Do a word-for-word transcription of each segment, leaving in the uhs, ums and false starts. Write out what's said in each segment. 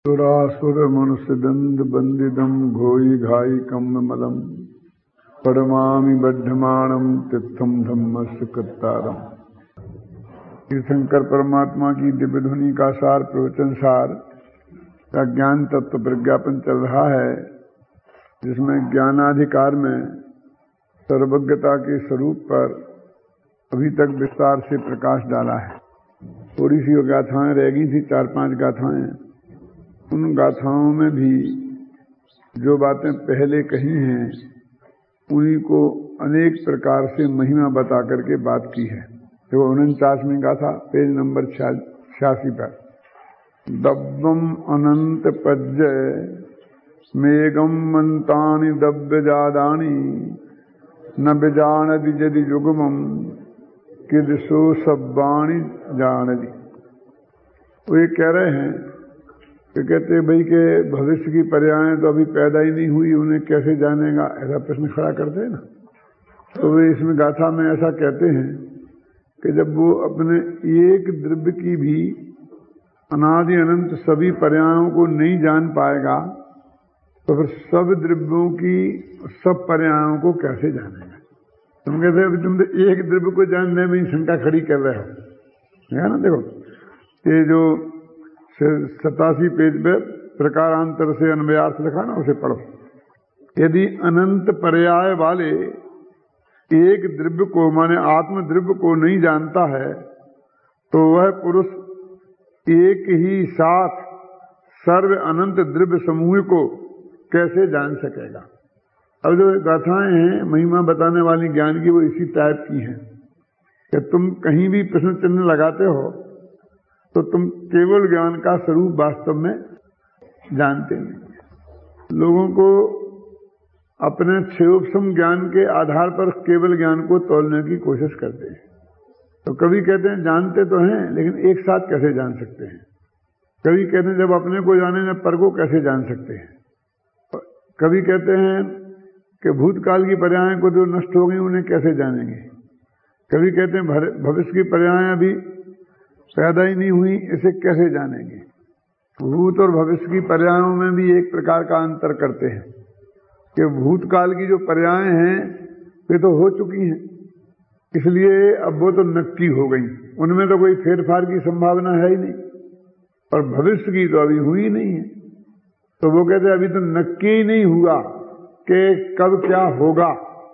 सुरासुर मनुष्य दंड बंदिदम घोई घाई कम मलम पड़मामि बद्धमाणम तिथम धम्मस्य कृत्तारम। तीर्थंकर परमात्मा की दिव्य ध्वनि का सार प्रवचन सार का ज्ञान तत्व प्रज्ञापन चल रहा है, जिसमें ज्ञानाधिकार में सर्वज्ञता के स्वरूप पर अभी तक विस्तार से प्रकाश डाला है। थोड़ी सी गाथाएं रह गई थी, चार पांच गाथाएं। उन गाथाओं में भी जो बातें पहले कही हैं उन्हीं को अनेक प्रकार से महिमा बता करके बात की है। जो उनचासवीं गाथा पेज नंबर छियासी पर, दब्बम अनंत पज्जय मेघम मंतानि दब्य जादानी न बिजानदि यदि युगमम किदसो सब्बाणी जानदि। वो ये कह रहे हैं कि कहते भाई के भविष्य की पर्यायें तो अभी पैदा ही नहीं हुई, उन्हें कैसे जानेगा, ऐसा प्रश्न खड़ा करते हैं ना। तो वे इसमें गाथा में ऐसा कहते हैं कि जब वो अपने एक द्रव्य की भी अनादि अनंत सभी पर्यायों को नहीं जान पाएगा तो फिर सब द्रव्यों की सब पर्यायों को कैसे जानेगा। तुम कहते अभी तुम तो एक द्रव्य को जानने में ही शंका खड़ी कर रहे हो, है ना। देखो ये जो सतासी पेज पे प्रकारांतर से अन्वयार्थ लिखा ना, उसे पढ़ो। यदि अनंत पर्याय वाले एक द्रव्य को माने आत्म द्रव्य को नहीं जानता है तो वह पुरुष एक ही साथ सर्व अनंत द्रव्य समूह को कैसे जान सकेगा। अब जो गाथाएं हैं महिमा बताने वाली ज्ञान की, वो इसी टाइप की हैं कि तुम कहीं भी प्रश्न चिन्ह लगाते हो तो तुम केवल ज्ञान का स्वरूप वास्तव में जानते नहीं। लोगों को अपने क्षयोपम ज्ञान के आधार पर केवल ज्ञान को तोलने की कोशिश करते हैं। तो कभी कहते हैं जानते तो हैं लेकिन एक साथ कैसे जान सकते हैं। कभी कहते हैं जब अपने को जाने न पर को कैसे जान सकते हैं। कभी कहते हैं कि भूतकाल की पर्यायें को जो नष्ट हो गई उन्हें कैसे जानेंगे। कभी कहते हैं भविष्य की पर्यायें अभी पैदा ही नहीं हुई, इसे कैसे जानेंगे। भूत और भविष्य की पर्यायों में भी एक प्रकार का अंतर करते हैं कि भूतकाल की जो पर्यायें हैं वे तो हो चुकी हैं, इसलिए अब वो तो नक्की हो गई, उनमें तो कोई फेरफार की संभावना है ही नहीं। और भविष्य की तो अभी हुई नहीं है, तो वो कहते हैं अभी तो नक्की ही नहीं हुआ कि कब क्या होगा।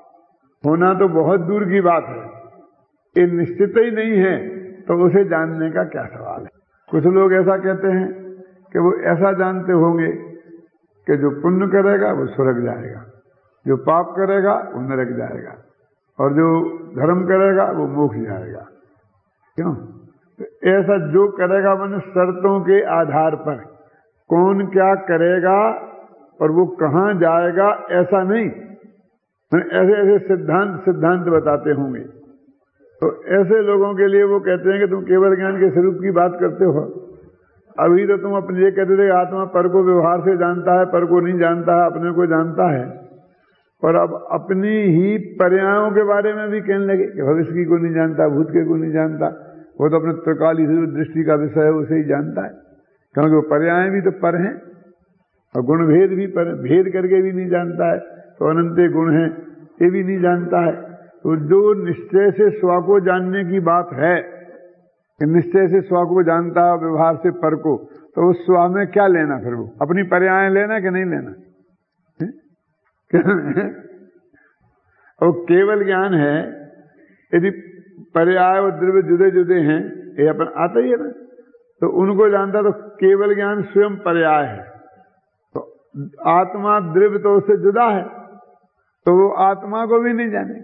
होना तो बहुत दूर की बात है, ये निश्चित ही नहीं है, तो उसे जानने का क्या सवाल है। कुछ लोग ऐसा कहते हैं कि वो ऐसा जानते होंगे कि जो पुण्य करेगा वो स्वर्ग जाएगा, जो पाप करेगा वो नरक जाएगा, और जो धर्म करेगा वो मोक्ष जाएगा। क्यों? तो ऐसा जो करेगा मैंने शर्तों के आधार पर, कौन क्या करेगा और वो कहां जाएगा ऐसा नहीं, ऐसे ऐसे सिद्धांत सिद्धांत बताते होंगे। तो ऐसे लोगों के लिए वो कहते हैं कि तुम केवल ज्ञान के स्वरूप की बात करते हो। अभी तो तुम अपने ये कहते थे आत्मा पर को व्यवहार से जानता है, पर को नहीं जानता है, अपने को जानता है, और अब अपनी ही पर्यायों के बारे में भी कहने लगे कि भविष्य की को नहीं जानता, भूत के को नहीं जानता, वो तो अपने त्रिकाली दृष्टि का विषय है उसे ही जानता है, क्योंकि वो पर्याय भी तो पर हैं और गुण भेद भी पर, भेद करके भी नहीं जानता है, तो अनंत गुण है ये भी नहीं जानता है। तो जो निश्चय से स्व को जानने की बात है, निश्चय से स्व को जानता है व्यवहार से पर को, तो उस स्व में क्या लेना, फिर वो अपनी पर्याय लेना कि नहीं लेना। और केवल ज्ञान है, यदि पर्याय और द्रव्य जुदे जुदे हैं, ये अपन आता ही है ना, तो उनको जानता तो केवल ज्ञान स्वयं पर्याय है। तो आत्मा द्रव्य तो उससे जुदा है, तो वो आत्मा को भी नहीं जाने।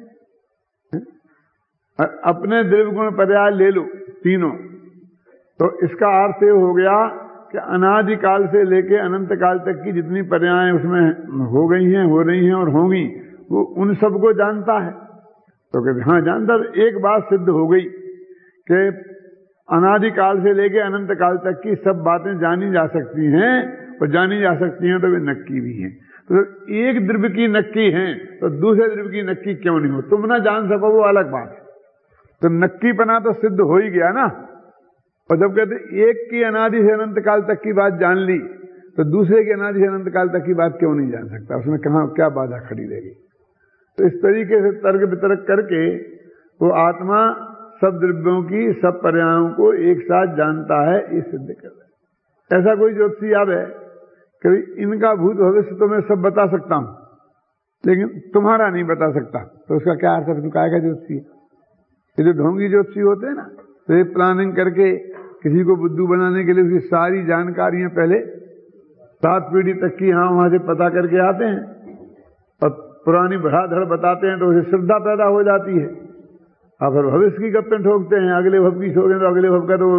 अपने द्रव्य गुण पर्याय ले लो तीनों, तो इसका अर्थ ये हो गया कि अनादि काल से लेके अनंत काल तक की जितनी पर्यायें उसमें हो गई हैं, हो रही हैं और होंगी, वो उन सबको जानता है। तो कहते हाँ जानता। एक बात सिद्ध हो गई कि अनादि काल से लेके अनंत काल तक की सब बातें जानी जा सकती हैं, और जानी जा सकती हैं तो वे नक्की भी हैं। तो एक द्रव्य की नक्की है तो दूसरे द्रव्य की नक्की क्यों नहीं हो। तुम ना जान सको वो अलग बात है, तो नक्कीपना तो सिद्ध हो ही गया ना। और जब कहते एक की अनादि से अनंत काल तक की बात जान ली, तो दूसरे के अनादि अनंत काल तक की बात क्यों नहीं जान सकता? उसमें कहाँ क्या बाधा खड़ी रहेगी? तो इस तरीके से तर्क वितर्क करके वो आत्मा सब द्रव्यों की सब पर्यायों को एक साथ जानता है, ये सिद्ध कर रहा है। ऐसा कोई ज्योतिषी अब है कि इनका भूत भविष्य तो मैं सब बता सकता हूं, लेकिन तुम्हारा नहीं बता सकता, तो उसका क्या अर्थ है? क्या का ज्योतिषी? ये जो ढोंगी ज्योतिषी होते हैं ना, तो ये प्लानिंग करके किसी को बुद्धू बनाने के लिए उसकी सारी जानकारियां पहले सात पीढ़ी तक की यहां वहां से पता करके आते हैं और पुरानी धड़ाधड़ बताते हैं, तो उसे श्रद्धा पैदा हो जाती है। और फिर भविष्य की गप्पें ठोकते हैं, अगले भव की ठोकें तो अगले भव का तो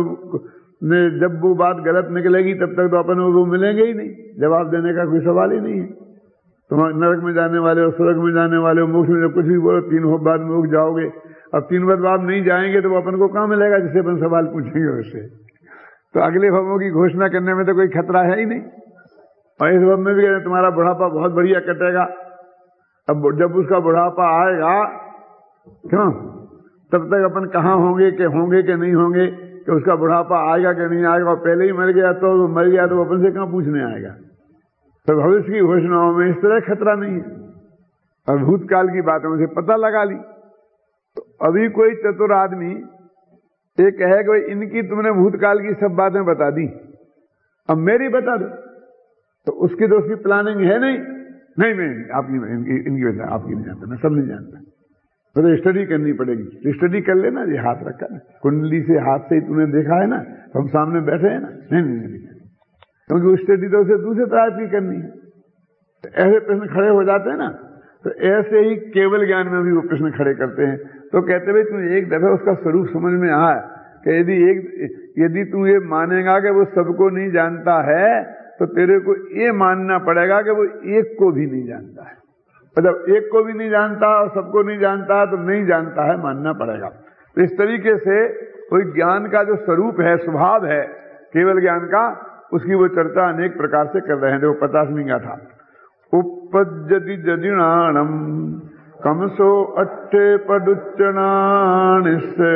जब वो बात गलत निकलेगी तब तक तो अपन वो मिलेंगे ही नहीं, जवाब देने का कोई सवाल ही नहीं है। तुम नरक में जाने वाले हो, स्वर्ग में जाने वाले हो, मोक्ष में, जब कुछ भी बोलो तीन हो बाद मोक्ष जाओगे। अब तीन बार बाद नहीं जाएंगे तो वो अपन को कहाँ मिलेगा जिससे अपन सवाल पूछेंगे उससे? तो अगले भवों की घोषणा करने में तो कोई खतरा है ही नहीं। और इस भव में भी तुम्हारा बुढ़ापा बहुत बढ़िया कटेगा। अब जब उसका बुढ़ापा आएगा, क्यों तब तक अपन कहाँ होंगे कि होंगे कि नहीं होंगे, कि उसका बुढ़ापा आएगा कि नहीं आएगा? पहले ही मर गया तो मर गया तो अपन से कहाँ पूछने आएगा? तो भविष्य की घोषणाओं में इस तरह खतरा नहीं है। और भूतकाल की बातों से पता लगा ली। तो अभी कोई चतुर आदमी ये कहे कि इनकी तुमने भूतकाल की सब बातें बता दी, अब मेरी बता दो, तो उसकी तो उसकी प्लानिंग है नहीं। नहीं मैं आपकी इनकी इनकी वजह आपकी नहीं जानता, मैं सब नहीं जानता, तो स्टडी करनी पड़ेगी। स्टडी कर लेना, ये हाथ रखा ना कुंडली से, हाथ से ही तूने देखा है ना, तो हम सामने बैठे हैं ना। नहीं नहीं नहीं, क्योंकि वो स्टडी तो उसे दूसरे तरह की करनी है। तो ऐसे प्रश्न खड़े हो जाते हैं ना, तो ऐसे ही केवल ज्ञान में भी वो प्रश्न खड़े करते हैं। तो कहते भाई तू एक दफा उसका स्वरूप समझ में आया कि यदि एक यदि तू ये मानेगा कि वो सबको नहीं जानता है, तो तेरे को ये मानना पड़ेगा कि वो एक को भी नहीं जानता है। मतलब एक को भी नहीं जानता और सबको नहीं जानता, तो नहीं जानता है मानना पड़ेगा। तो इस तरीके से कोई ज्ञान का जो स्वरूप है, स्वभाव है केवल ज्ञान का, उसकी वो चर्चा अनेक प्रकार से कर रहे हैं। देखो पचासवीं गाथा, उपपद्यति जदिणाणम कमसो अट्ठे पदुच्चनान से।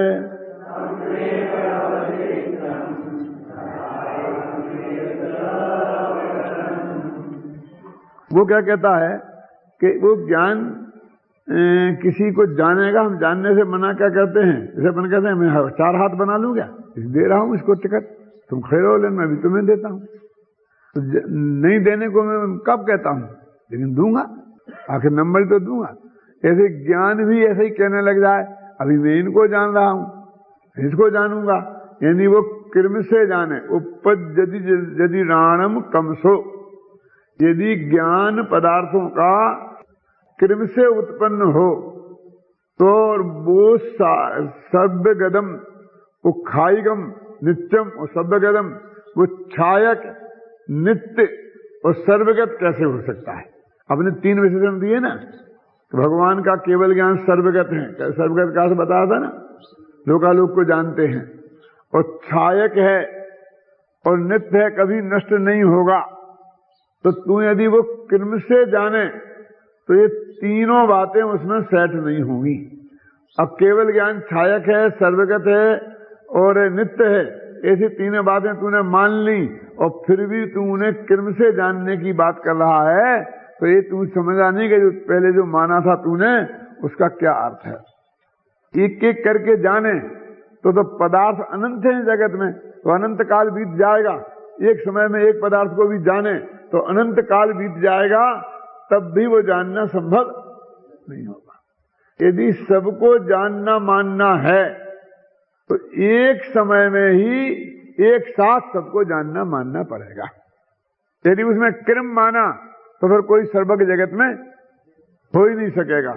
वो क्या कहता है कि वो ज्ञान ए, किसी को जानेगा, हम जानने से मना क्या करते हैं? जैसे अपन कहते हैं मैं चार हाथ बना लूं क्या, दे रहा हूं इसको टिकट, तुम खड़े हो लेना, मैं भी तुम्हें देता हूं। तो नहीं देने को मैं कब कहता हूं, लेकिन दूंगा, आखिर नंबर तो दूंगा। ऐसे ज्ञान भी ऐसे ही कहने लग जाए, अभी मैं इनको जान रहा हूं, इसको जानूंगा, यानी वो कर्म से जाने। उपज यदि यदि राणम कमसो, यदि ज्ञान पदार्थों का कर्म से उत्पन्न हो तो वो सर्वगदम, वो खाईगम नित्यम और सर्वगदम, वो छायक नित्य और सर्वगत कैसे हो सकता है? अपने तीन विशेषण दिए ना, तो भगवान का केवल ज्ञान सर्वगत है। सर्वगत का बताया था ना, लोकालोक को जानते हैं, और छायक है और नित्य है, कभी नष्ट नहीं होगा। तो तू यदि वो कर्म से जाने तो ये तीनों बातें उसमें सेट नहीं होंगी। अब केवल ज्ञान छायक है, सर्वगत है और नित्य है, ऐसी तीनों बातें तूने मान ली, और फिर भी तू उन्हें कर्म से जानने की बात कर रहा है, तो ये तू समझा नहीं कि जो पहले जो माना था तूने, उसका क्या अर्थ है। एक एक करके जाने तो तो पदार्थ अनंत हैं जगत में, तो अनंत काल बीत जाएगा। एक समय में एक पदार्थ को भी जाने तो अनंत काल बीत जाएगा, तब भी वो जानना संभव नहीं होगा। यदि सबको जानना मानना है तो एक समय में ही एक साथ सबको जानना मानना पड़ेगा। यदि उसमें कर्म माना तो फिर कोई सर्वज्ञ जगत में हो ही नहीं सकेगा।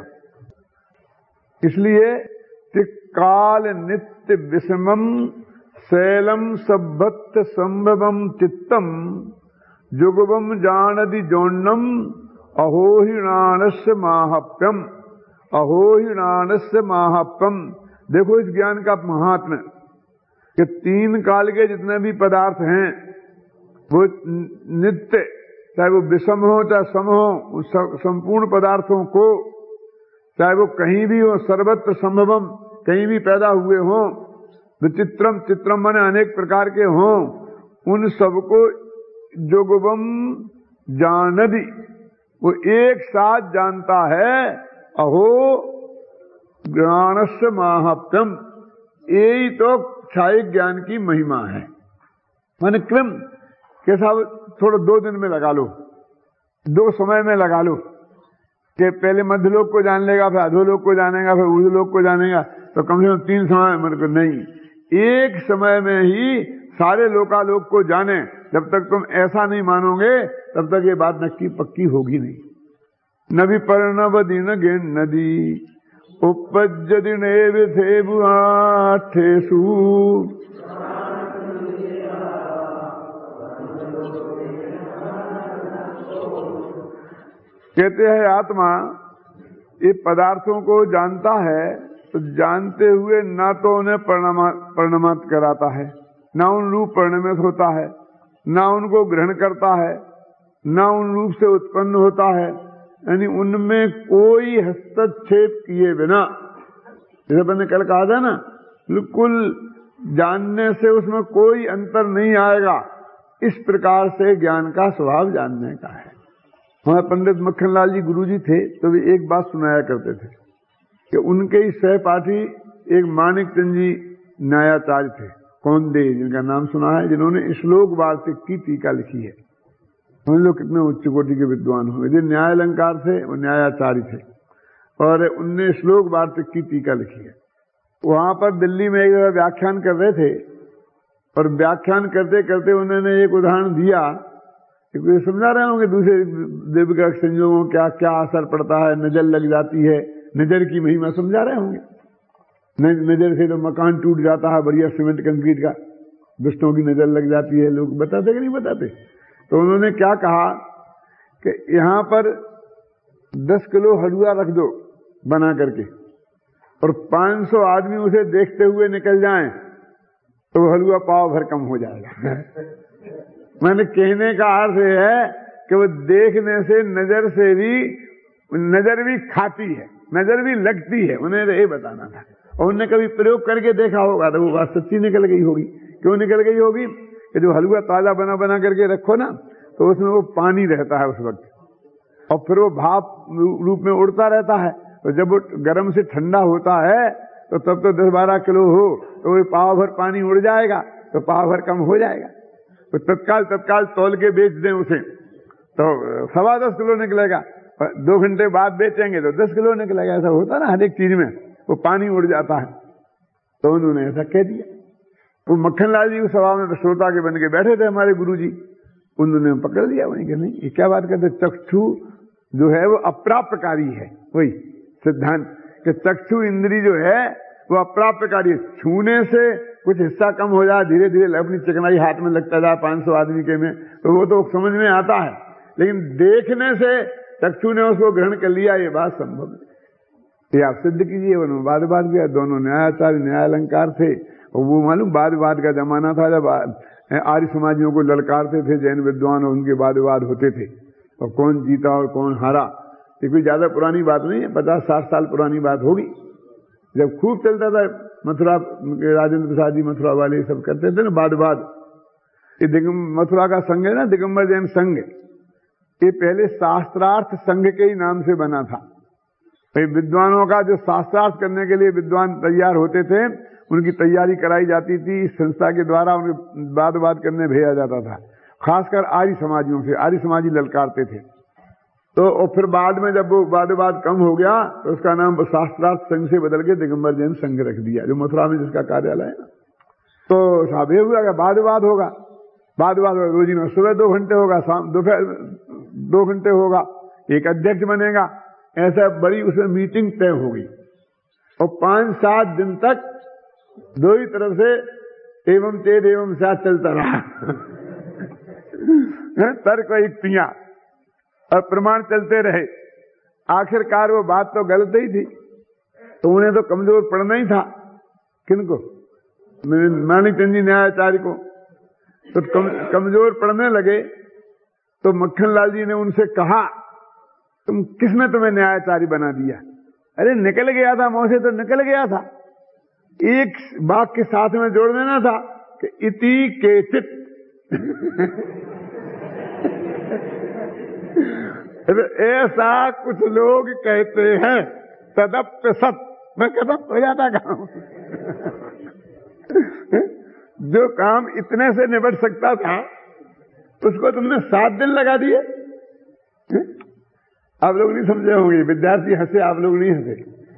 इसलिए काल नित्य विषमम शैलम सभत्त संभवम चित्तम जुगवम जानदि जौन्नम अहोहिणानस्य माहात्म्यम, अहोहिणानस्य माहात्म्यम। देखो इस ज्ञान का महात्म्य कि तीन काल के जितने भी पदार्थ हैं वो नित्य, चाहे वो विषम हो चाहे सम हो, संपूर्ण पदार्थों को, चाहे वो कहीं भी हो, सर्वत्र संभवम, कहीं भी पैदा हुए हों, विचित्रम, चित्रम माने अनेक प्रकार के हों, उन सबको जोगवम जानदि, वो एक साथ जानता है। अहो ज्ञानस्य माहात्म्यम, यही तो क्षायिक ज्ञान की महिमा है। माने क्रम कैसा, थोड़ा दो दिन में लगा लो, दो समय में लगा लो कि पहले मध्यलोक को जान लेगा, फिर अधोलोक को जानेगा, फिर ऊर्ध्वलोक को जानेगा, तो कम से कम तीन समय मतलब नहीं, एक समय में ही सारे लोकालोक को जाने। जब तक तुम ऐसा नहीं मानोगे तब तक ये बात नक्की पक्की होगी नहीं। नभी पर्णव दिन गेन नदी उपज दिन थे बुआठेसु, कहते हैं आत्मा ये पदार्थों को जानता है तो जानते हुए ना तो उन्हें परिणमित कराता है, ना उन रूप परिणमित होता है, ना उनको ग्रहण करता है, ना उन रूप से उत्पन्न होता है। यानी उनमें कोई हस्तक्षेप किए बिना, जैसे मैंने कल कहा था ना, बिल्कुल जानने से उसमें कोई अंतर नहीं आएगा। इस प्रकार से ज्ञान का स्वभाव जानने का है। हमारे पंडित मक्खनलाल जी गुरुजी थे तो वे एक बात सुनाया करते थे कि उनके ही सहपाठी एक मानिक चंद जी न्यायाचार्य थे, कौन दे, जिनका नाम सुना है, जिन्होंने श्लोक वार्तिक की टीका लिखी है। समझ लो कितने उच्च कोटि के विद्वान हुए। जो न्याय अलंकार थे वो न्यायाचार्य थे और उनने श्लोक वार्तिक की टीका लिखी है। वहां पर दिल्ली में एक जगह व्याख्यान कर रहे थे और व्याख्यान करते करते उन्होंने एक उदाहरण दिया, समझा रहे होंगे दूसरे देविका संयोगों क्या क्या असर पड़ता है, नजर लग जाती है, नजर की महिमा समझा रहे होंगे। नजर से तो मकान टूट जाता है, बढ़िया सीमेंट कंक्रीट का, दुष्टों की नजर लग जाती है। लोग बताते कि नहीं बताते? तो उन्होंने क्या कहा कि यहां पर दस किलो हलवा रख दो बना करके और पांच सौ आदमी उसे देखते हुए निकल जाएं तो हलवा पाव भर कम हो जाएगा। मैंने कहने का अर्थ है कि वो देखने से नजर से भी, नजर भी खाती है, नजर भी लगती है, उन्हें ये बताना था। और उन्होंने कभी प्रयोग करके देखा होगा तो वो बात सच्ची निकल गई होगी। क्यों निकल गई होगी कि जो हलवा ताजा बना बना करके रखो ना तो उसमें वो पानी रहता है उस वक्त और फिर वो भाप रूप में उड़ता रहता है। तो जब वो गर्म से ठंडा होता है तो तब तो दस बारह किलो हो तो वो पाव भर पानी उड़ जाएगा तो पाव भर कम हो जाएगा। तो तत्काल तत्काल तौल के बेच दें उसे तो सवा दस किलो निकलेगा, दो घंटे बाद बेचेंगे तो दस किलो निकलेगा। ऐसा होता ना हर एक चीज में, वो पानी उड़ जाता है। तो उन्होंने ऐसा कह दिया। वो मक्खनलाल जी उस सभा में श्रोता के बन के बैठे थे हमारे गुरुजी, उन्होंने पकड़ लिया वहीं कि नहीं ये क्या बात करते, चक्षु जो है वो अप्राप्यकारी है। वही सिद्धांत कि चक्षु इंद्री जो है वो अप्राप्यकारी है। छूने से कुछ हिस्सा कम हो जाए, धीरे धीरे अपनी चिकनाई हाथ में लगता जाए पांच सौ आदमी के में, तो वो तो समझ में आता है। लेकिन देखने से चक्षु ने उसको ग्रहण कर लिया, ये बात संभव नहीं। ये आप सिद्ध कीजिए। उन्होंने वाद विवाद किया, दोनों न्यायाचार्य न्याय अलंकार थे और वो मालूम वाद विवाद का जमाना था जब आर्य समाजियों को ललकारते थे जैन विद्वान और उनके वाद विवाद होते थे और कौन जीता और कौन हारा। ये कोई ज्यादा पुरानी बात नहीं है, पचास साठ साल पुरानी बात होगी। जब खूब चलता था मथुरा, राजेंद्र प्रसाद जी मथुरा वाले सब करते थे ना वाद विवाद। ये मथुरा का संघ है ना, दिगंबर जैन संघ, ये पहले शास्त्रार्थ संघ के ही नाम से बना था। विद्वानों का जो शास्त्रार्थ करने के लिए विद्वान तैयार होते थे उनकी तैयारी कराई जाती थी, इस संस्था के द्वारा उन्हें वाद विवाद करने भेजा जाता था, खासकर आर्य समाजियों से। आर्य समाजी ललकारते थे। तो और फिर बाद में जब वो वाद विवाद कम हो गया तो उसका नाम शास्त्रार्थ संघ से बदल के दिगंबर जैन संघ रख दिया, जो मथुरा में जिसका कार्यालय है ना। तो साहब ये हुआ वाद विवाद होगा, वाद विवाद रोजी सुबह दो घंटे होगा, शाम दोपहर दो घंटे होगा, एक अध्यक्ष बनेगा, ऐसा बड़ी उसमें मीटिंग तय हो गई और पांच सात दिन तक दो ही तरफ से एवं तेज एवं साथ चलता रहा। तर्क युक्तियां और प्रमाण चलते रहे। आखिरकार वो बात तो गलत ही थी, तो उन्हें तो कमजोर पड़ना ही था। किनको? मानिक चंद जी न्यायाचार्य को। तो कम, कमजोर पड़ने लगे तो मक्खनलाल जी ने उनसे कहा, तुम किसने तुम्हें न्यायाचार्य बना दिया? अरे निकल गया था मुंह से, तो निकल गया था। एक बात के साथ में जोड़ देना था कि इति केचित। ऐसा कुछ लोग कहते हैं, तदप्य सत। मैं कहता हो जाता काम। जो काम इतने से निबट सकता था उसको तुमने सात दिन लगा दिए। आप लोग नहीं समझे होंगे, विद्यार्थी हंसे, आप लोग नहीं हंसे।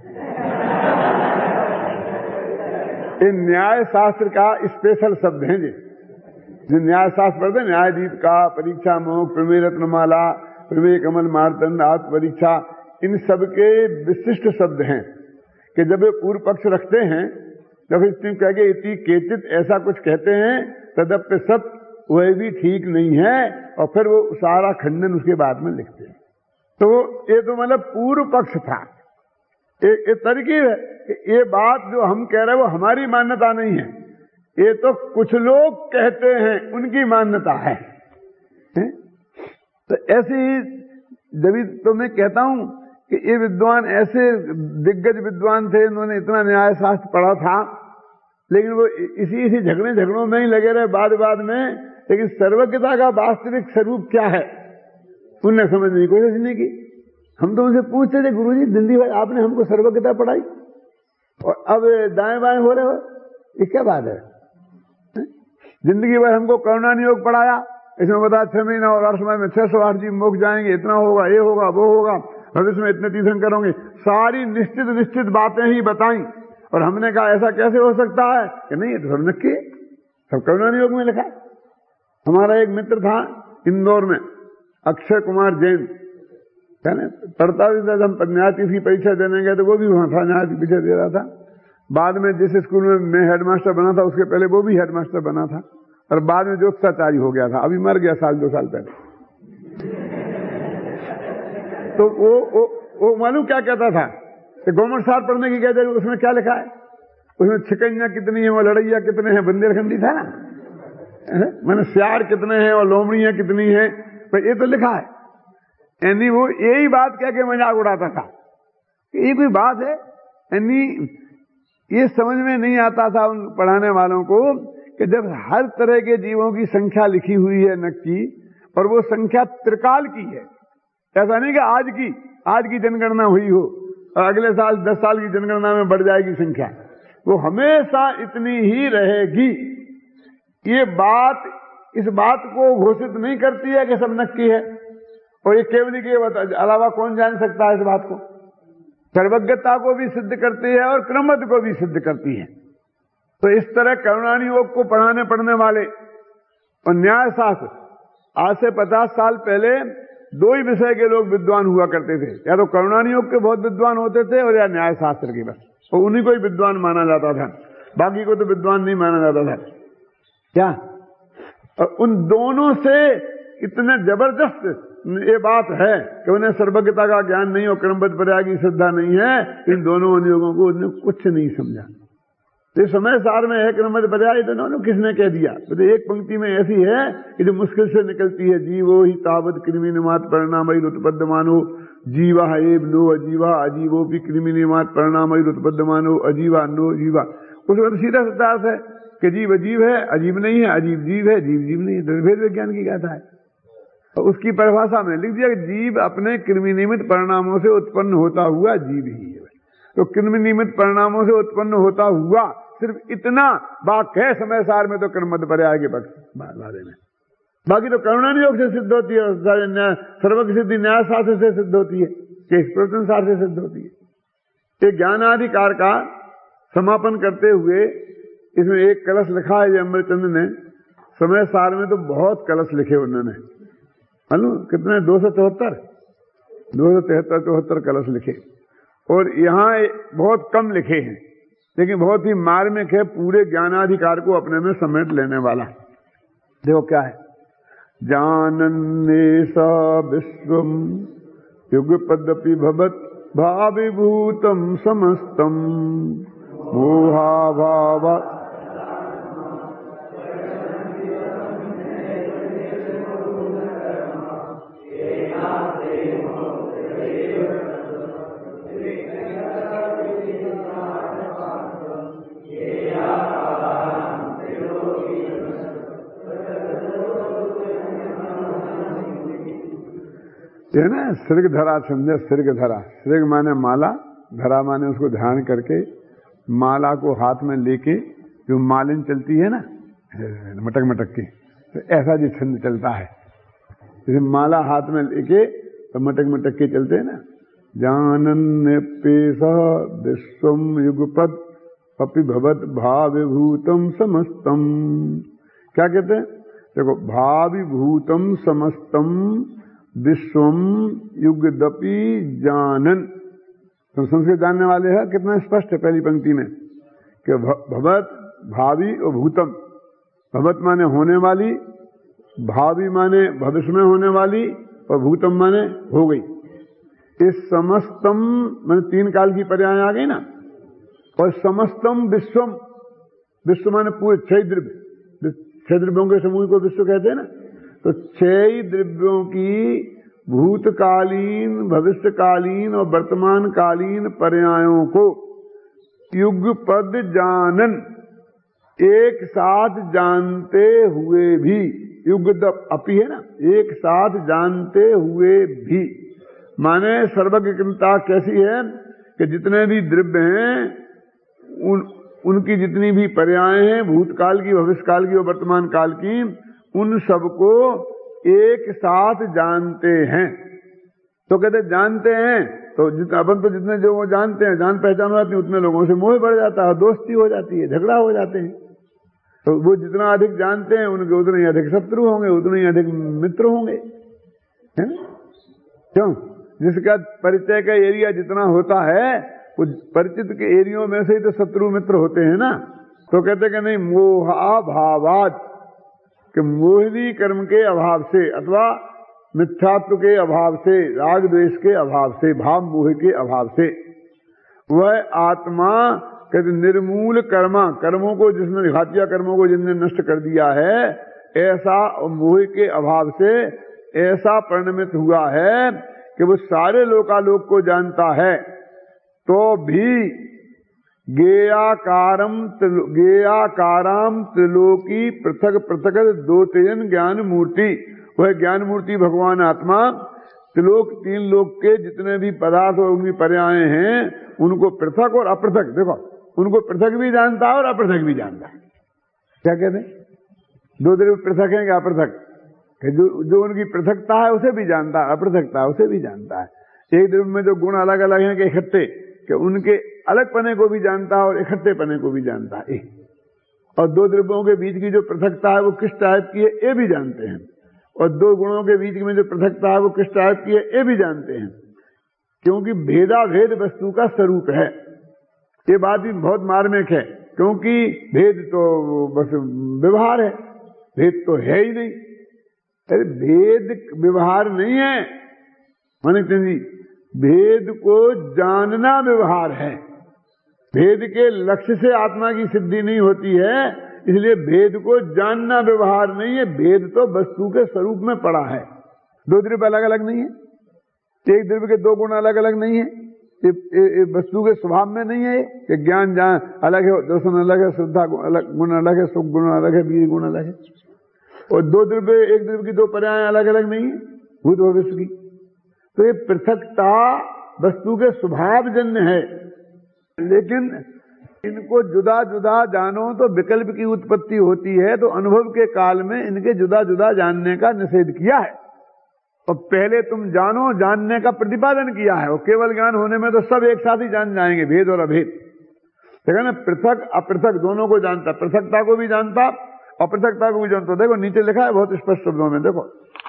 ये न्याय शास्त्र का स्पेशल शब्द है जी। जो न्याय शास्त्र पढ़ते, न्यायाधीश का, परीक्षा मोक्ष, प्रमेय रत्नमाला, प्रमेय कमल मार्तंड, आत्म परीक्षा, इन सब के विशिष्ट शब्द हैं कि जब वे पूर्व पक्ष रखते हैं, जब इतनी कह के इति केचित ऐसा कुछ कहते हैं, तदप्य सत, वह भी ठीक नहीं है, और फिर वो सारा खंडन उसके बाद में लिखते हैं। तो ये तो मतलब पूर्व पक्ष था। एक, एक तरकीब है कि ये बात जो हम कह रहे हैं वो हमारी मान्यता नहीं है, ये तो कुछ लोग कहते हैं, उनकी मान्यता है, है? तो ऐसे ही जब तो मैं कहता हूं कि ये विद्वान ऐसे दिग्गज विद्वान थे, इन्होंने इतना न्याय शास्त्र पढ़ा था, लेकिन वो इसी इसी झगड़े झगड़ों में ही लगे रहे बाद बाद में। लेकिन सर्वज्ञता का वास्तविक स्वरूप क्या है उन्हें समझने की कोशिश नहीं की। हम तो उनसे पूछते थे, गुरुजी जिंदगी भर आपने हमको सर्वज्ञता पढ़ाई और अब दाएं बाएं हो रहे हो, ये क्या बात है? जिंदगी भर हमको करुणानि योग पढ़ाया, इसमें बता छह महीना और आठ समय में छह सौ आठ जीव मोक्ष जाएंगे, इतना होगा, ये होगा, वो होगा, भविष्य में इतने तीर्थंकर होंगे, सारी निश्चित निश्चित बातें ही बताई। और हमने कहा ऐसा कैसे हो सकता है कि नहीं, ये तो सब नक्की, सब करुणानि योग में लिखा है। हमारा एक मित्र था इंदौर में, अक्षय कुमार जैन, पढ़ता भी था। हम न्यायाधीश की परीक्षा देने गए तो वो भी वहां था, न्यायाधीश परीक्षा दे रहा था। बाद में जिस स्कूल में मैं हेडमास्टर बना था, उसके पहले वो भी हेडमास्टर बना था, और बाद में ज्योतिषाचार्य हो गया था, अभी मर गया साल दो साल पहले। तो वो वो, वो मालूम क्या कहता था कि गवर्नमेंट साल पढ़ने की कहते, उसमें क्या लिखा है, उसमें छिकैया कितनी है, वो लड़ैया कितने हैं, बुंदेलखंडी था ना, मैंने सियार कितने हैं और लोमड़ियां कितनी हैं, तो ये तो लिखा है। यानी वो यही बात कह के मजाक उड़ाता था, ये कोई बात है? यानी ये समझ में नहीं आता था उन पढ़ाने वालों को कि जब हर तरह के जीवों की संख्या लिखी हुई है नक्की, और वो संख्या त्रिकाल की है, ऐसा नहीं कि आज की आज की जनगणना हुई हो और अगले साल दस साल की जनगणना में बढ़ जाएगी संख्या, वो हमेशा इतनी ही रहेगी। ये बात इस बात को घोषित नहीं करती है कि सब नक्की है, और ये केवली के अलावा कौन जान सकता है इस बात को। सर्वज्ञता को भी सिद्ध करती है और क्रमबद्ध को भी सिद्ध करती है। तो इस तरह करुणानि योग को पढ़ाने पढ़ने वाले और न्याय शास्त्र, आज से पचास साल पहले दो ही विषय के लोग विद्वान हुआ करते थे, या तो करुणानि योग के बहुत विद्वान होते थे और या न्याय शास्त्र के, बस, तो उन्हीं को ही विद्वान माना जाता था, बाकी को तो विद्वान नहीं माना जाता था क्या। और उन दोनों से इतने जबरदस्त ये बात है कि उन्हें सर्वज्ञता का ज्ञान नहीं और क्रमबद्ध पर्याय की श्रद्धा नहीं है। इन दोनों अनुयोगों को उन्हें कुछ नहीं समझा। ये समय सार में है क्रमबद्ध पर्याय, दोनों किसने कह दिया? तो एक पंक्ति में ऐसी है कि जो मुश्किल से निकलती है, जीवो ही तावत कृमिनिमात परिणामयि उत्पद्यमानो जीवा एव नो अजीवा अजीवो भी कृमिनिमात परिणामयि उत्पद्यमानो अजीवा नो जीवा। उसमें सीधा सीधा अर्थ है कि जीव अजीब है, अजीब नहीं है, अजीब जीव है, जीव जीव नहीं है। द्वैध विज्ञान की गाथा है। तो उसकी परिभाषा में लिख दिया कि जीव अपने कृमि निमित्त परिणामों से उत्पन्न होता हुआ जीव ही है। तो कृमि निमित्त परिणामों से उत्पन्न होता हुआ, सिर्फ इतना वाक्य है समय सार में, तो क्रमबद्ध पर्याय के बारे में। बाकी तो करुणानि योग से सिद्ध होती है, सर्वज्ञ सिद्धि न्याय शास्त्र से सिद्ध होती है, केश प्रवचन सार से सिद्ध होती है। ये ज्ञानाधिकार का समापन करते हुए इसमें एक कलश लिखा है, अमृतचंद ने समय सार में तो बहुत कलश लिखे उन्होंने, मालूम कितने, दो सौ चौहत्तर दो सौ तिहत्तर चौहत्तर कलश लिखे, और यहाँ बहुत कम लिखे हैं, लेकिन बहुत ही मार्मिक है, पूरे ज्ञानाधिकार को अपने में समेट लेने वाला। देखो क्या है, जानन्ने सा विश्वम युगपदपि भवत भाविभूतम समस्तम मोहा भावा। ये ना सृग धरा समझे, सृग धरा, सृग माने माला, धरा माने उसको ध्यान करके माला को हाथ में लेके जो मालिन चलती है ना मटक मटक की, तो ऐसा जो छंद चलता है, जैसे माला हाथ में लेके तो मटक मटक के चलते हैं ना। जानन्य पेशा विश्वम युगपद अपि भवत भाविभूतम समस्तम। क्या कहते हैं? देखो, भाविभूतम समस्तम विश्वम युगदपि जानन। तो संस्कृत जानने वाले हैं, कितना स्पष्ट है पहली पंक्ति में कि भवत भावी और भूतम। भवत माने होने वाली, भावी माने भविष्य में होने वाली, और भूतम माने हो गई। इस समस्तम माने तीन काल की पर्याय आ गई ना, और समस्तम विश्वम, विश्व माने पूरे छह द्रव्य, छह द्रव्यों के समूह को विश्व कहते हैं ना। तो छह द्रव्यों की भूतकालीन, भविष्यकालीन और वर्तमान कालीन पर्यायों को युगपद जानन, एक साथ जानते हुए भी, युगदप अपि है ना, एक साथ जानते हुए भी, माने सर्वज्ञता कैसी है कि जितने भी द्रव्य हैं उन उनकी जितनी भी पर्याय हैं, भूतकाल की, भविष्यकाल की और वर्तमान काल की, उन सबको एक साथ जानते हैं। तो कहते जानते हैं, तो जितना अपन तो जितने जो वो जानते हैं, जान पहचान हो जाती है, उतने लोगों से मोह बढ़ जाता है, दोस्ती हो जाती है, झगड़ा हो जाते हैं। तो वो जितना अधिक जानते हैं उनके उतने ही अधिक शत्रु होंगे, उतने ही अधिक मित्र होंगे, है ना? क्यों? जिसका परिचय का एरिया जितना होता है, वो परिचित के एरियो में से ही तो शत्रु मित्र होते हैं ना। तो कहते कि नहीं, मोहा भावात, कि मोहिनी कर्म के अभाव से अथवा मिथ्यात्व के अभाव से, राग द्वेष के अभाव से, भाव मोह के अभाव से, वह आत्मा कहते निर्मूल कर्मा, कर्मों को जिसने, घातिया कर्मों को जिसने नष्ट कर दिया है, ऐसा मोह के अभाव से ऐसा परिणमित हुआ है कि वो सारे लोकालोक को जानता है, तो भी गेयाकारम गेयाकाराम त्रिलोकी पृथक पृथक दोतेयन ज्ञान मूर्ति, वह ज्ञान मूर्ति भगवान आत्मा त्रिलोक, तीन लोक के जितने भी पदार्थ और उनकी पर्याय हैं उनको पृथक और अपृथक, देखो उनको पृथक भी जानता है और अपृथक भी जानता है। क्या कहते हैं? दो द्रव्य पृथक हैं क्या अपृथक? जो जो उनकी पृथकता है उसे भी जानता है, अपृथकता है उसे भी जानता है। एक द्रव्य में जो गुण अलग अलग हैं कि इकट्ठे, कि उनके अलग पने को भी जानता है और इकट्ठे पने को भी जानता है। और दो द्रव्यों के बीच की जो पृथकता है वो किस टाइप की है ये भी जानते हैं, और दो गुणों के बीच में जो पृथकता है वो किस टाइप की है ये भी जानते हैं, क्योंकि भेदा भेद वस्तु का स्वरूप है। ये बात भी बहुत मार्मिक है, क्योंकि भेद तो बस व्यवहार है, भेद तो है ही नहीं। अरे भेद व्यवहार नहीं है मानिक चंद जी, भेद को जानना व्यवहार है। भेद के लक्ष्य से आत्मा की सिद्धि नहीं होती है, इसलिए भेद को जानना व्यवहार नहीं है। भेद तो वस्तु के स्वरूप में पड़ा है। दो द्रव्य अलग अलग नहीं है, एक द्रव्य के दो गुण अलग अलग नहीं है, ये वस्तु के स्वभाव में नहीं है कि ज्ञान जान अलग है, दर्शन अलग है, श्रद्धा अलग, गुण अलग है, सुख गुण अलग है, वीर गुण अलग है। और दो द्रव्य, एक द्रव्य की दो पर्याय अलग अलग नहीं है भूत भविष्य की। तो ये पृथकता वस्तु के स्वभाव जन्य है, लेकिन इनको जुदा जुदा जानो तो विकल्प की उत्पत्ति होती है। तो अनुभव के काल में इनके जुदा जुदा जानने का निषेध किया है, और पहले तुम जानो जानने का प्रतिपादन किया है। और केवल ज्ञान होने में तो सब एक साथ ही जान जाएंगे, भेद और अभेद। देखा ना, पृथक अपृथक दोनों को जानता, पृथकता को भी जानता अपृथकता को भी जानता। देखो नीचे लिखा है बहुत स्पष्ट शब्दों में, देखो,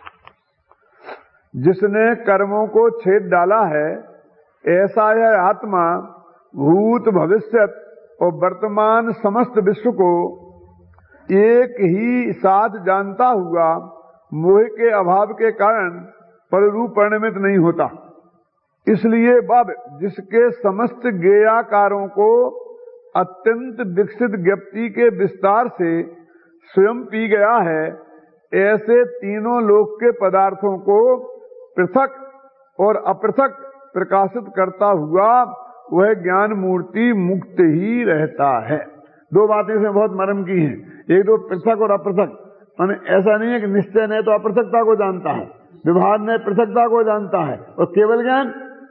जिसने कर्मों को छेद डाला है ऐसा यह आत्मा भूत भविष्य और वर्तमान समस्त विश्व को एक ही साथ जानता हुआ मोह के अभाव के कारण पररूप परिणमित नहीं होता। इसलिए बाब जिसके समस्त गेयाकारों को अत्यंत विकसित ज्ञप्ति के विस्तार से स्वयं पी गया है, ऐसे तीनों लोक के पदार्थों को पृथक और अपृथक प्रकाशित करता हुआ वह ज्ञान मूर्ति मुक्त ही रहता है। दो बातें इसमें बहुत मर्म की हैं। एक तो पृथक और अपृथक, माने ऐसा नहीं है कि निश्चय नहीं तो अपृथकता को जानता है, व्यवहार में पृथकता को जानता है, और केवल ज्ञान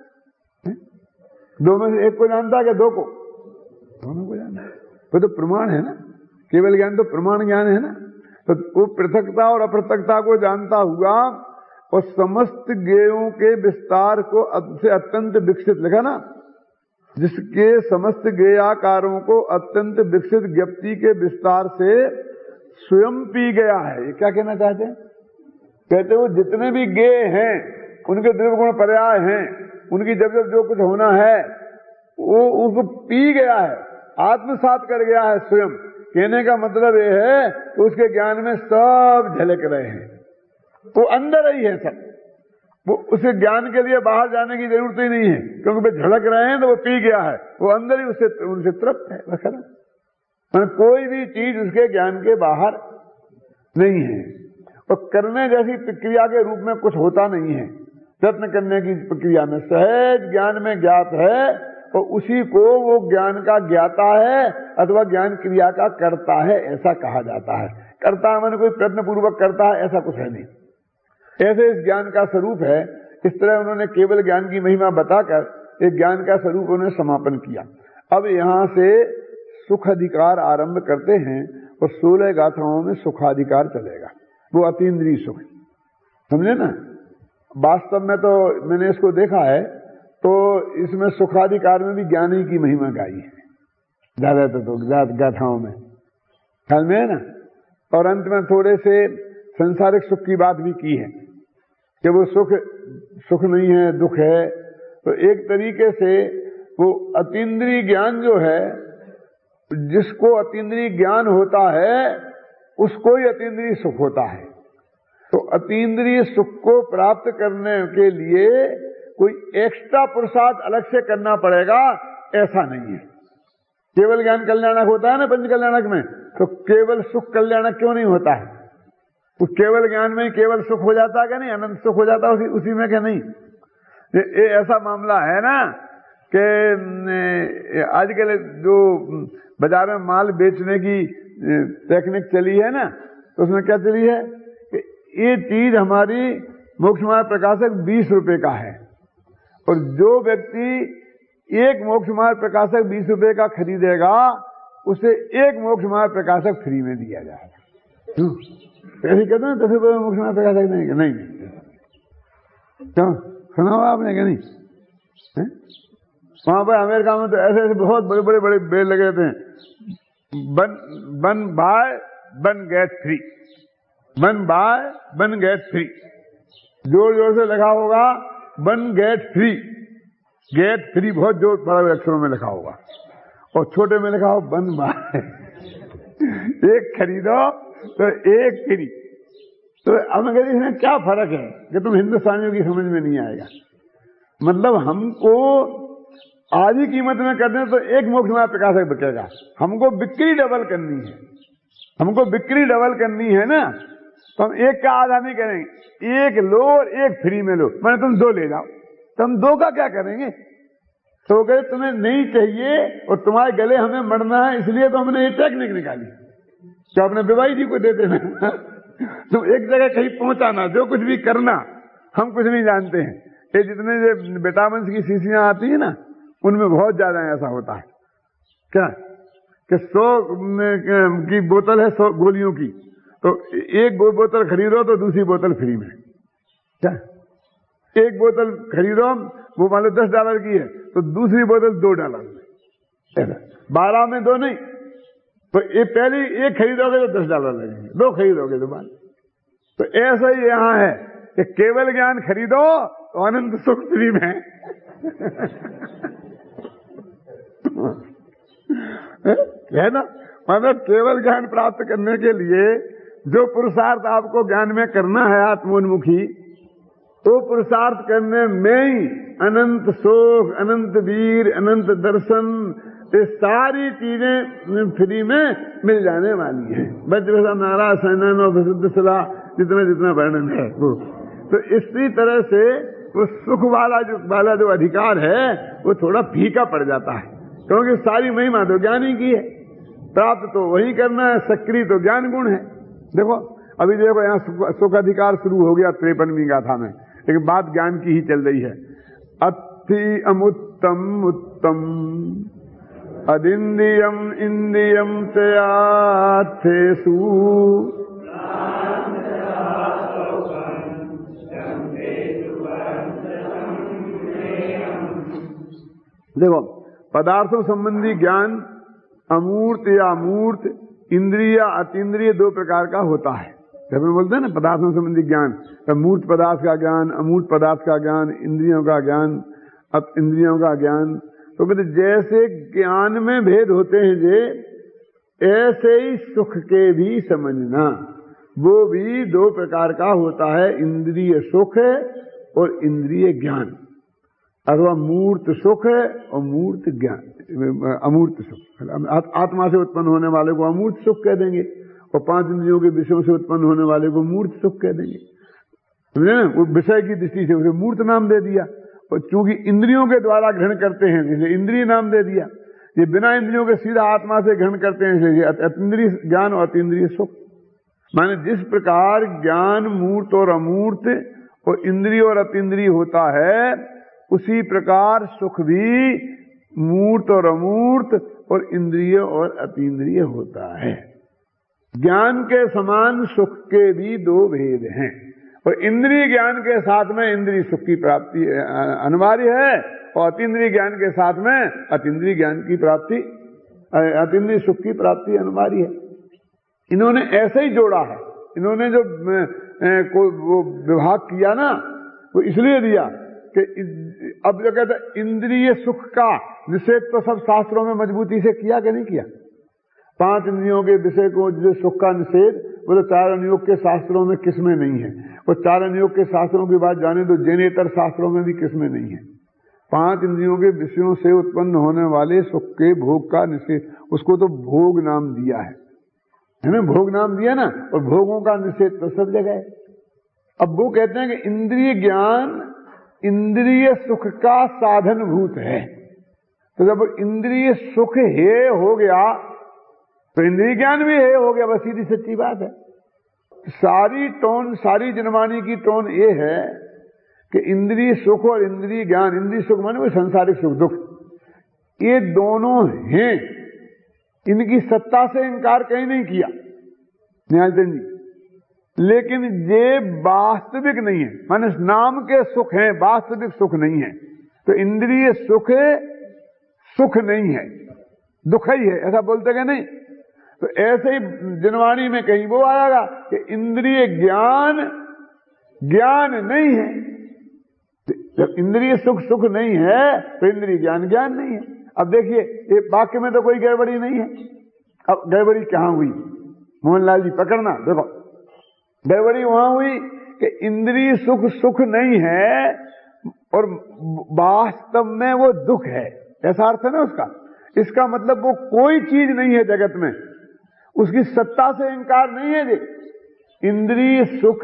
दो में से एक को जानता है कि दो को? दोनों को जानता है। वो तो प्रमाण है ना, केवल ज्ञान तो प्रमाण ज्ञान है ना। तो वो पृथकता और अपृथकता को जानता हुआ और समस्त ज्ञेयों के विस्तार को से अत्यंत विकसित, लिखा ना, जिसके समस्त ज्ञेयाकारों को अत्यंत विकसित ज्ञप्ति के विस्तार से स्वयं पी गया है। ये क्या कहना चाहते हैं? कहते वो जितने भी ज्ञेय हैं, उनके द्रव्य गुण पर्याय हैं, उनकी जब जब जो कुछ होना है वो उसको पी गया है, आत्मसात कर गया है स्वयं। कहने का मतलब ये है कि उसके ज्ञान में सब झलक रहे हैं, वो अंदर ही है सब। वो उसे ज्ञान के लिए बाहर जाने की जरूरत ही नहीं है, क्योंकि वे झलक रहे हैं तो वो पी गया है, वो अंदर ही उससे उनसे तृप्त है। बस ना, कोई भी चीज उसके ज्ञान के बाहर नहीं है। और करने जैसी प्रक्रिया के रूप में कुछ होता नहीं है। यत्न करने की प्रक्रिया में सहज ज्ञान में ज्ञात है, और उसी को वो ज्ञान का ज्ञाता है अथवा ज्ञान क्रिया का करता है, ऐसा कहा जाता है। करता है माने कोई प्रयत्न पूर्वक करता है, ऐसा कुछ है नहीं। ऐसे इस ज्ञान का स्वरूप है। इस तरह उन्होंने केवल ज्ञान की महिमा बताकर एक ज्ञान का स्वरूप उन्होंने समापन किया। अब यहां से सुख अधिकार आरंभ करते हैं, और सोलह गाथाओं में सुखाधिकार चलेगा, वो अतीन्द्रिय सुख, समझे ना। वास्तव में तो मैंने इसको देखा है, तो इसमें सुखाधिकार में भी ज्ञान ही की महिमा गाई है ज्यादातर तो गाथाओं में, ख्याल में है ना। और अंत में थोड़े से संसारिक सुख की बात भी की है कि वो सुख सुख नहीं है, दुख है। तो एक तरीके से वो अतीन्द्रिय ज्ञान जो है, जिसको अतीन्द्रिय ज्ञान होता है उसको ही अतीन्द्रिय सुख होता है। तो अतीन्द्रिय सुख को प्राप्त करने के लिए कोई एक्स्ट्रा पुरुषार्थ अलग से करना पड़ेगा, ऐसा नहीं है। केवल ज्ञान कल्याणक होता है ना पंच कल्याणक में, तो केवल सुख कल्याणक क्यों नहीं होता है? उस केवल ज्ञान में केवल सुख हो जाता है क्या नहीं? अनंत सुख हो जाता है उसी, उसी में क्या नहीं? ये, ये ऐसा मामला है ना कि आजकल जो बाजार में माल बेचने की टेक्निक चली है ना, तो उसमें क्या चली है कि ये चीज हमारी मोक्ष मार्ग प्रकाशक बीस रुपए का है, और जो व्यक्ति एक मोक्ष मार्ग प्रकाशक बीस रुपए का खरीदेगा उसे एक मोक्ष मार्ग प्रकाशक फ्री में दिया जाएगा। ऐसे कहते हैं दस रुपए में मोक्ष मार्ग प्रकाशक नहीं, नहीं क्यों सुना हुआ आपने क्या नहीं? वहां पर अमेरिका में तो ऐसे ऐसे बहुत बड़े बड़े बड़े बेल लगे थे, one one buy one get free, one buy one get free, जोर जोर से लिखा होगा one get free, get free बहुत जोर बड़े अक्षरों में लिखा होगा, और छोटे में लिखा हो वन बाय एक खरीदो तो एक फ्री। तो अब अगर इसमें क्या फर्क है कि तुम हिंदुस्तानियों की समझ में नहीं आएगा। मतलब हमको आधी कीमत में कर दें तो एक मोक्ष मार्ग प्रकाशक बिकेगा, हमको बिक्री डबल करनी है, हमको बिक्री डबल करनी है ना, तो हम एक का आधा नहीं करेंगे, एक लो और एक फ्री में लो, मैंने तुम दो ले जाओ, तो हम दो का क्या करेंगे? तो कहे तुम्हें नहीं चाहिए और तुम्हारे गले हमें मरना है, इसलिए तो हमने ये टेक्निक निकाली तो अपने विवाही जी को दे देना। तुम एक जगह कहीं पहुंचाना, जो कुछ भी करना, हम कुछ नहीं जानते हैं। ये जितने ये विटामिन की शीशियां आती है ना, उनमें बहुत ज्यादा ऐसा होता है क्या कि सौ की बोतल है सौ गोलियों की, तो एक बोतल खरीदो तो दूसरी बोतल फ्री में। क्या एक बोतल खरीदो वो मान लो दस डॉलर की है, तो दूसरी बोतल दो डॉलर में, बारह में दो नहीं, तो ये पहली एक खरीदोगे तो दस डॉलर लगेंगे, दो खरीदोगे तो बात। तो ऐसा ही यहां है कि केवल ज्ञान खरीदो तो अनंत सुख फ्री में है ना। मतलब केवल ज्ञान प्राप्त करने के लिए जो पुरुषार्थ आपको ज्ञान में करना है आत्मोन्मुखी, वो पुरुषार्थ करने में ही अनंत सुख, अनंत वीर, अनंत दर्शन, ये सारी चीजें फ्री में मिल जाने वाली है। वज्र नारायण सैनन और विशुद्ध सलाह जितना जितना वर्णन है वो, तो इसी तरह से वो सुख वाला जो वाला जो अधिकार है वो थोड़ा फीका पड़ जाता है, क्योंकि सारी महिमा तो ज्ञान ही की है, प्राप्त तो वही करना है, सक्रिय तो ज्ञान गुण है। देखो अभी देखो यहाँ सुख अधिकार शुरू हो गया त्रेपनवीं गाथा में, लेकिन बात ज्ञान की ही चल रही है। अत्थि अमुत्तम उत्तम अदिंद्रियम इंद्रियम चयाथेसु देखो पदार्थों संबंधी ज्ञान अमूर्त या मूर्त, इंद्रिय या अतीन्द्रिय दो प्रकार का होता है। जब हम बोलते हैं ना पदार्थों संबंधी ज्ञान, तो मूर्त पदार्थ का ज्ञान, अमूर्त पदार्थ का ज्ञान, इंद्रियों का ज्ञान, अब इंद्रियों का ज्ञान। तो कहते जैसे ज्ञान में भेद होते हैं जे, ऐसे ही सुख के भी समझना, वो भी दो प्रकार का होता है, इंद्रिय सुख और इंद्रिय ज्ञान, अथवा मूर्त सुख और मूर्त ज्ञान, अमूर्त सुख। आत्मा से उत्पन्न होने वाले को अमूर्त सुख कह देंगे और पांच इंद्रियों के विषयों से उत्पन्न होने वाले को मूर्त सुख कह देंगे, समझे ना। वो विषय की दृष्टि से उसे मूर्त नाम दे दिया, और चूंकि इंद्रियों के द्वारा ग्रहण करते हैं इसलिए इंद्रिय नाम दे दिया। ये बिना इंद्रियों के सीधा आत्मा से ग्रहण करते हैं इसलिए अतीन्द्रिय ज्ञान और अतीन्द्रिय सुख। माने जिस प्रकार ज्ञान मूर्त और अमूर्त और इंद्रिय और अतीन्द्रिय होता है, उसी प्रकार सुख भी मूर्त और अमूर्त और इंद्रिय और अतीन्द्रिय होता है। ज्ञान के समान सुख के भी दो भेद हैं, और इंद्रिय ज्ञान के साथ में इंद्रिय सुख की प्राप्ति अनिवार्य है, और अतीन्द्रिय ज्ञान के साथ में अतीन्द्रिय ज्ञान की प्राप्ति, अतीन्द्रिय सुख की प्राप्ति अनिवार्य है। इन्होंने ऐसे ही जोड़ा है। इन्होंने जो को वो विभाग किया ना, वो इसलिए दिया कि अब जो कहते इंद्रिय सुख का निषेध तो सब शास्त्रों में मजबूती से किया कि नहीं किया। पांच इंद्रियों के विषय को जो सुख का निषेध, वो तो चारण योग के शास्त्रों में किसमें नहीं है। वो चारण योग के शास्त्रों की बात जाने तो जैनेतर शास्त्रों में भी किसमें नहीं है। पांच इंद्रियों के विषयों से उत्पन्न होने वाले सुख के भोग का निषेध, उसको तो भोग नाम दिया है, है ना, भोग नाम दिया ना, और भोगों का निषेध तो सब जगह है। अब वो कहते हैं कि इंद्रिय ज्ञान इंद्रिय सुख का साधन भूत है। तो जब इंद्रिय सुख हे हो गया तो इंद्रिय ज्ञान भी हे हो गया, बस सीधी सच्ची बात है। सारी टोन, सारी जनवाणी की टोन ये है कि इंद्रिय सुख और इंद्रिय ज्ञान, इंद्रिय सुख माने वो संसारिक सुख दुख, ये दोनों हैं, इनकी सत्ता से इनकार कहीं नहीं किया न्यायचंद जी, लेकिन ये वास्तविक नहीं है, माने नाम के सुख हैं, वास्तविक सुख नहीं है। तो इंद्रिय सुख सुख नहीं है, दुख ही है, ऐसा बोलते क्या नहीं। तो ऐसे ही जनवाणी में कहीं वो आएगा कि इंद्रिय ज्ञान ज्ञान नहीं है। जब इंद्रिय सुख सुख नहीं है तो इंद्रिय ज्ञान ज्ञान नहीं है। अब देखिए ये वाक्य में तो कोई गड़बड़ी नहीं है। अब गड़बड़ी कहां हुई मोहनलाल जी, पकड़ना, देखो गड़बड़ी वहां हुई कि इंद्रिय सुख सुख नहीं है और वास्तव में वो दुख है, ऐसा अर्थ है ना उसका। इसका मतलब वो कोई चीज नहीं है जगत में, उसकी सत्ता से इनकार नहीं है जी। इंद्रिय सुख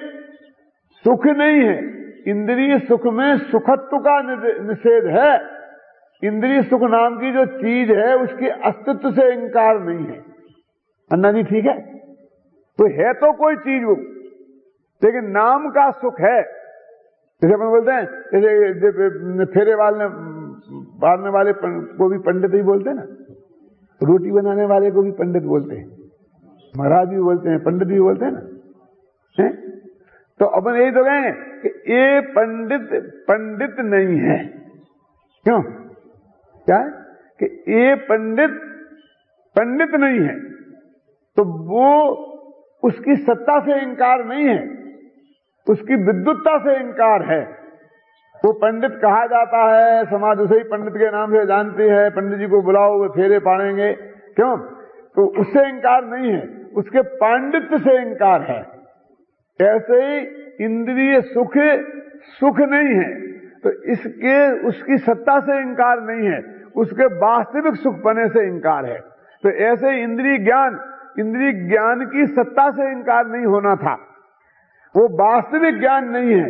सुख नहीं है, इंद्रिय सुख में सुखत्व का निषेध है। इंद्रिय सुख नाम की जो चीज है उसके अस्तित्व से इनकार नहीं है। अन्ना जी ठीक है, तो है तो कोई चीज वो, लेकिन नाम का सुख है। जैसे अपन बोलते हैं, जैसे फेरे वाले बांधने वाले को भी पंडित ही बोलते हैं ना, रोटी बनाने वाले को भी पंडित बोलते हैं, महाराज भी बोलते हैं, पंडित भी बोलते हैं ना, है? तो अपन यही तो कहेंगे कि ये पंडित पंडित नहीं है। क्यों? क्या है कि ये पंडित पंडित नहीं है, तो वो उसकी सत्ता से इनकार नहीं है, उसकी विद्वत्ता से इनकार है। वो पंडित कहा जाता है, समाज उसे ही पंडित के नाम से जानती है, पंडित जी को बुलाओ वो फेरे पाड़ेंगे। क्यों? तो उससे इनकार नहीं है, उसके पांडित्य से इनकार है। ऐसे ही इंद्रिय सुख सुख नहीं है, तो इसके उसकी सत्ता से इनकार नहीं है, उसके वास्तविक सुख पने से इनकार है। तो ऐसे ही इंद्रिय ज्ञान, इंद्रिय ज्ञान की सत्ता से इनकार नहीं होना था, वो वास्तविक ज्ञान नहीं है,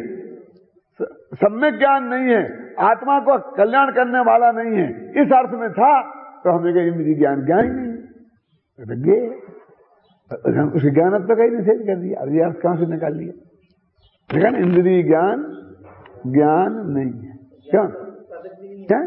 सम्यक ज्ञान नहीं है, आत्मा को कल्याण करने वाला नहीं है, इस अर्थ में था। तो हमें कहा इंद्रिय ज्ञान ज्ञान ही नहीं है। उसके ज्ञानत्व का ही निषेध कर दिया। अब ये अर्थ कहां से निकाल लिया? देखा ना, इंद्रिय ज्ञान ज्ञान नहीं है। क्यों? क्या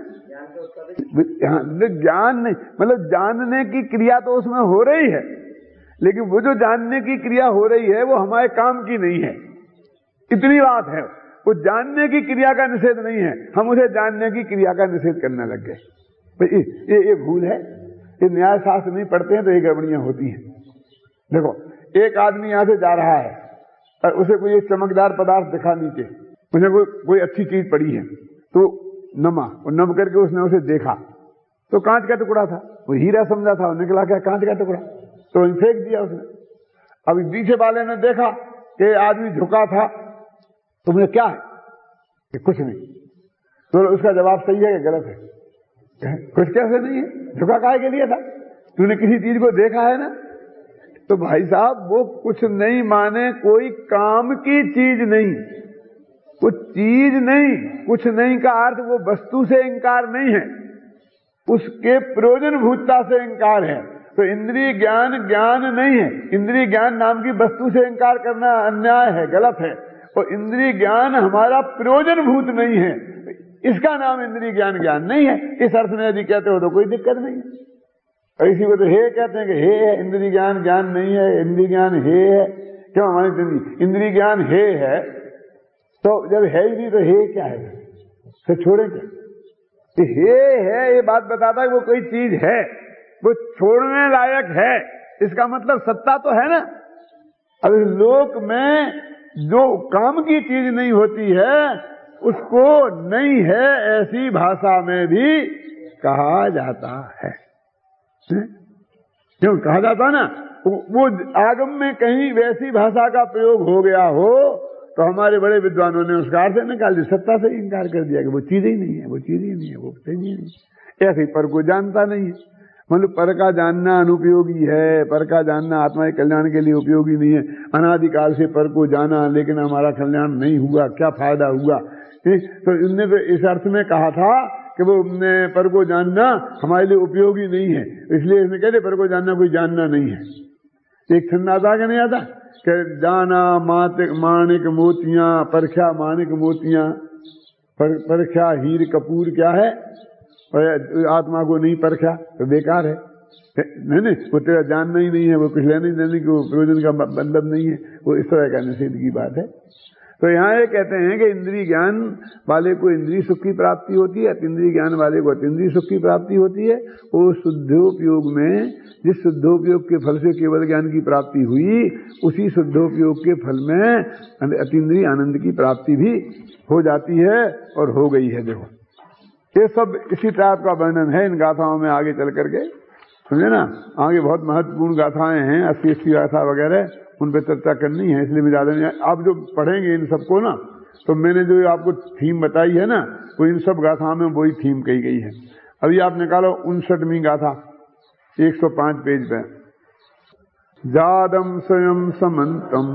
ज्ञान नहीं, मतलब जानने की क्रिया तो उसमें हो रही है, लेकिन वो जो जानने की क्रिया हो रही है वो हमारे काम की नहीं है, इतनी बात है। वो जानने की क्रिया का निषेध नहीं है, हम उसे जानने की क्रिया का निषेध करने लग गए। ये ये भूल है। ये न्याय शास्त्र नहीं पढ़ते हैं तो ये गड़बड़ियां होती हैं। देखो, एक आदमी यहां से जा रहा है और उसे कोई एक चमकदार पदार्थ दिखा नीचे, उसे कोई कोई अच्छी चीज पड़ी है तो नमा, और नम करके उसने उसे देखा तो कांच का टुकड़ा था, वो हीरा समझा था, निकला क्या कांच का टुकड़ा, तो फेंक दिया उसने। अभी पीछे वाले ने देखा कि आदमी झुका था तो मुझे क्या है कि कुछ नहीं, तो उसका जवाब सही है कि गलत है? कुछ कैसे नहीं है, झुका काहे के लिए था? तूने किसी चीज को देखा है ना? तो भाई साहब वो कुछ नहीं माने कोई काम की चीज नहीं, कुछ चीज नहीं, कुछ नहीं का अर्थ वो वस्तु से इंकार नहीं है, उसके प्रयोजन भूतता से इंकार है। तो इंद्रिय ज्ञान ज्ञान नहीं है, इंद्रिय ज्ञान नाम की वस्तु से इंकार करना अन्याय है, गलत है। और इंद्रिय ज्ञान हमारा प्रयोजन भूत नहीं है, इसका नाम इंद्रिय ज्ञान ज्ञान नहीं है। इस अर्थ में यदि कहते हो तो कोई दिक्कत नहीं है। और इसी को तो हे कहते हैं कि हे है, इंद्रिय ज्ञान ज्ञान नहीं है, इंद्रिय ज्ञान हे है। क्यों? हमारी इंद्रिय ज्ञान हे है, तो जब है ही नहीं तो हे क्या है, तो छोड़े क्या? तो हे है ये बात बताता है वो कोई चीज है, वो छोड़ने लायक है, इसका मतलब सत्ता तो है ना। अब इस लोक में जो काम की चीज नहीं होती है उसको नहीं है ऐसी भाषा में भी कहा जाता है। क्यों कहा जाता ना? वो आगम में कहीं वैसी भाषा का प्रयोग हो गया हो तो हमारे बड़े विद्वानों ने उसका अर्थ निकाल दिया, सत्ता से इंकार कर दिया कि वो चीज ही नहीं है, वो चीज ही नहीं है, वो चीज ही नहीं। ऐसे ही पर को जानता नहीं है, मतलब पर का जानना अनुपयोगी है, पर का जानना आत्मा के कल्याण के लिए उपयोगी नहीं है। अनादिकाल से पर को जाना लेकिन हमारा कल्याण नहीं हुआ, क्या फायदा हुआ? तो इनने तो इस अर्थ में कहा था कि वो पर को जानना हमारे लिए उपयोगी नहीं है, इसलिए इसने कहते पर को जानना कोई जानना नहीं है। एक छंद आता कि नहीं आता कि जाना मातिक माणिक मोतियां, परख्या माणिक मोतियां, पर, परख्या हीर कपूर क्या है, और आत्मा को नहीं परख्या तो बेकार है। नहीं नहीं, वो तेरा जानना ही नहीं है, वो कुछ लेने देने की प्रयोजन का मतलब नहीं है, वो इस तरह का निषेध की बात है। तो यहाँ ये कहते हैं कि इंद्रिय ज्ञान वाले को इंद्रिय सुख की प्राप्ति होती है, अतीन्द्रिय ज्ञान वाले को अतीन्द्रिय सुख की प्राप्ति होती है। वो शुद्धोपयोग में जिस शुद्धोपयोग के फल से केवल ज्ञान की प्राप्ति हुई, उसी शुद्धोपयोग के फल में अतीन्द्रिय आनंद की प्राप्ति भी हो जाती है और हो गई है। देखो ये सब इसी टाइप का वर्णन है इन गाथाओं में आगे चल करके, समझे ना। आगे बहुत महत्वपूर्ण गाथाएं हैं, अस्सी अस्सी गाथा वगैरह, उन पर चर्चा करनी है, इसलिए मैं ज्यादा नहीं। आप जो पढ़ेंगे इन सबको ना, तो मैंने जो आपको थीम बताई है ना, वो इन सब गाथाओं में वही थीम कही गई है। अभी आप निकालो उनसठवीं गाथा, एक सौ पांच पेज पे। जादम स्वयं समन्तम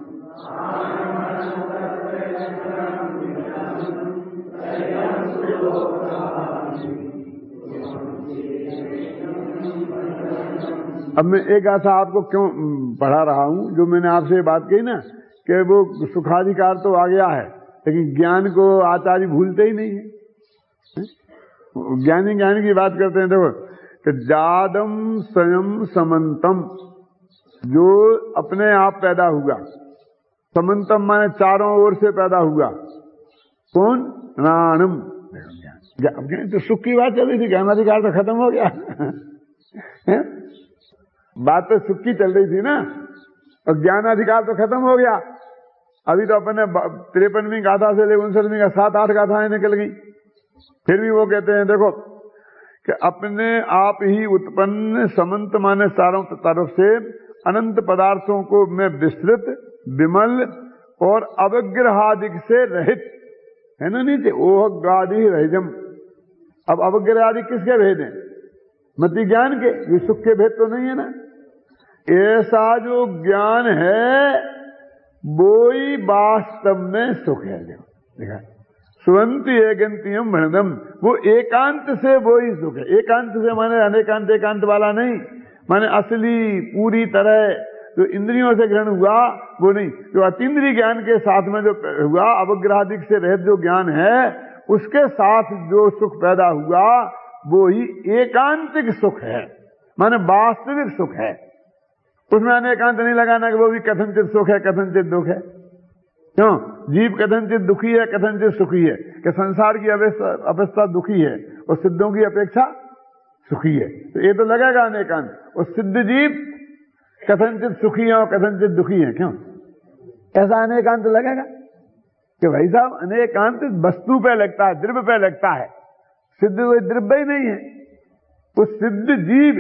अब मैं एक गाथा आपको क्यों पढ़ा रहा हूं, जो मैंने आपसे बात कही ना कि वो सुखाधिकार तो आ गया है, लेकिन ज्ञान को आचार्य भूलते ही नहीं है। ज्ञानी ज्ञानी की बात करते हैं। देखो कि जादम स्वयं समन्तम, जो अपने आप पैदा हुआ, समन्तम माने चारों ओर से पैदा हुआ, कौन? प्राणम। तो सुख की बात चल रही थी, ज्ञानाधिकार तो खत्म हो गया है? बात तो सुख की चल रही थी ना, और ज्ञानाधिकार तो खत्म हो गया। अभी तो अपने तिरपनवीं गाथा से लेकर उनसठवीं का सात आठ गाथाएं निकल गई। फिर भी वो कहते हैं देखो कि अपने आप ही उत्पन्न, समंत माने चारों तरफ से, अनंत पदार्थों को में विस्तृत, विमल और अवग्रहादिक से रहित है ना। नीचे ओहगादि रहिजम। अब अवग्रहादि किसके भेद हैं? मति ज्ञान के, ये सुख के भेद तो नहीं है ना। ऐसा जो ज्ञान है वो ही वास्तव में सुख है। देखा, सुवंती एगंतियम भणदम, वो एकांत से वो ही सुख है। एकांत से माने अनेकांत एकांत वाला नहीं, माने असली पूरी तरह जो इंद्रियों से ग्रहण हुआ वो नहीं, जो अतीन्द्रिय ज्ञान के साथ में जो हुआ, अवग्रहादिक से रहित जो ज्ञान है उसके साथ जो सुख पैदा हुआ वो ही एकांतिक सुख है, माने वास्तविक सुख है। उसमें अनेकांत नहीं लगाना कि वो भी कथनचित सुख है कथनचित दुख है। क्यों? जीव कथनचित दुखी है कथनचित सुखी है, कि संसार की अवस्था अवस्था दुखी है और सिद्धों की अपेक्षा सुखी है, तो ये तो लगेगा अनेकांत। और सिद्ध जीव कथनचित सुखी है और कथनचित दुखी है, क्यों ऐसा अनेकांत लगेगा? कि भाई साहब अनेकांत वस्तु पे लगता है, द्रव्य पे लगता है, सिद्ध कोई द्रव्य ही नहीं है। वो सिद्ध जीव,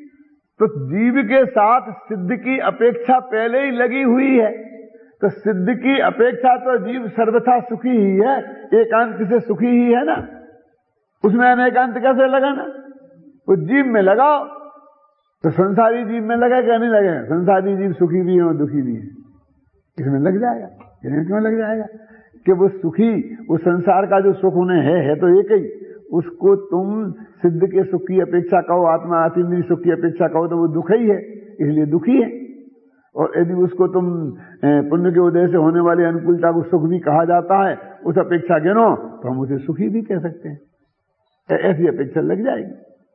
तो जीव के साथ सिद्ध की अपेक्षा पहले ही लगी हुई है, तो सिद्ध की अपेक्षा तो जीव सर्वथा सुखी ही है, एकांत से सुखी ही है ना। उसमें अनेकांत कैसे लगाना? वो जीव में लगाओ तो संसारी जीव में लगेगा नहीं लगेगा? संसारी जीव सुखी भी है और दुखी भी है, इसमें लग जाएगा। इसमें क्यों लग जाएगा? कि वो सुखी, वो संसार का जो सुख उन्हें है, है तो एक ही, उसको तुम सिद्ध के सुख की अपेक्षा कहो, आत्मा अतीन्द्रिय सुख की अपेक्षा कहो तो वो दुख ही है, इसलिए दुखी है। और यदि उसको तुम पुण्य के उदय से होने वाली अनुकूलता को सुख भी कहा जाता है, उस अपेक्षा गिनो तो हम उसे सुखी भी कह सकते हैं, ऐसी अपेक्षा लग जाएगी।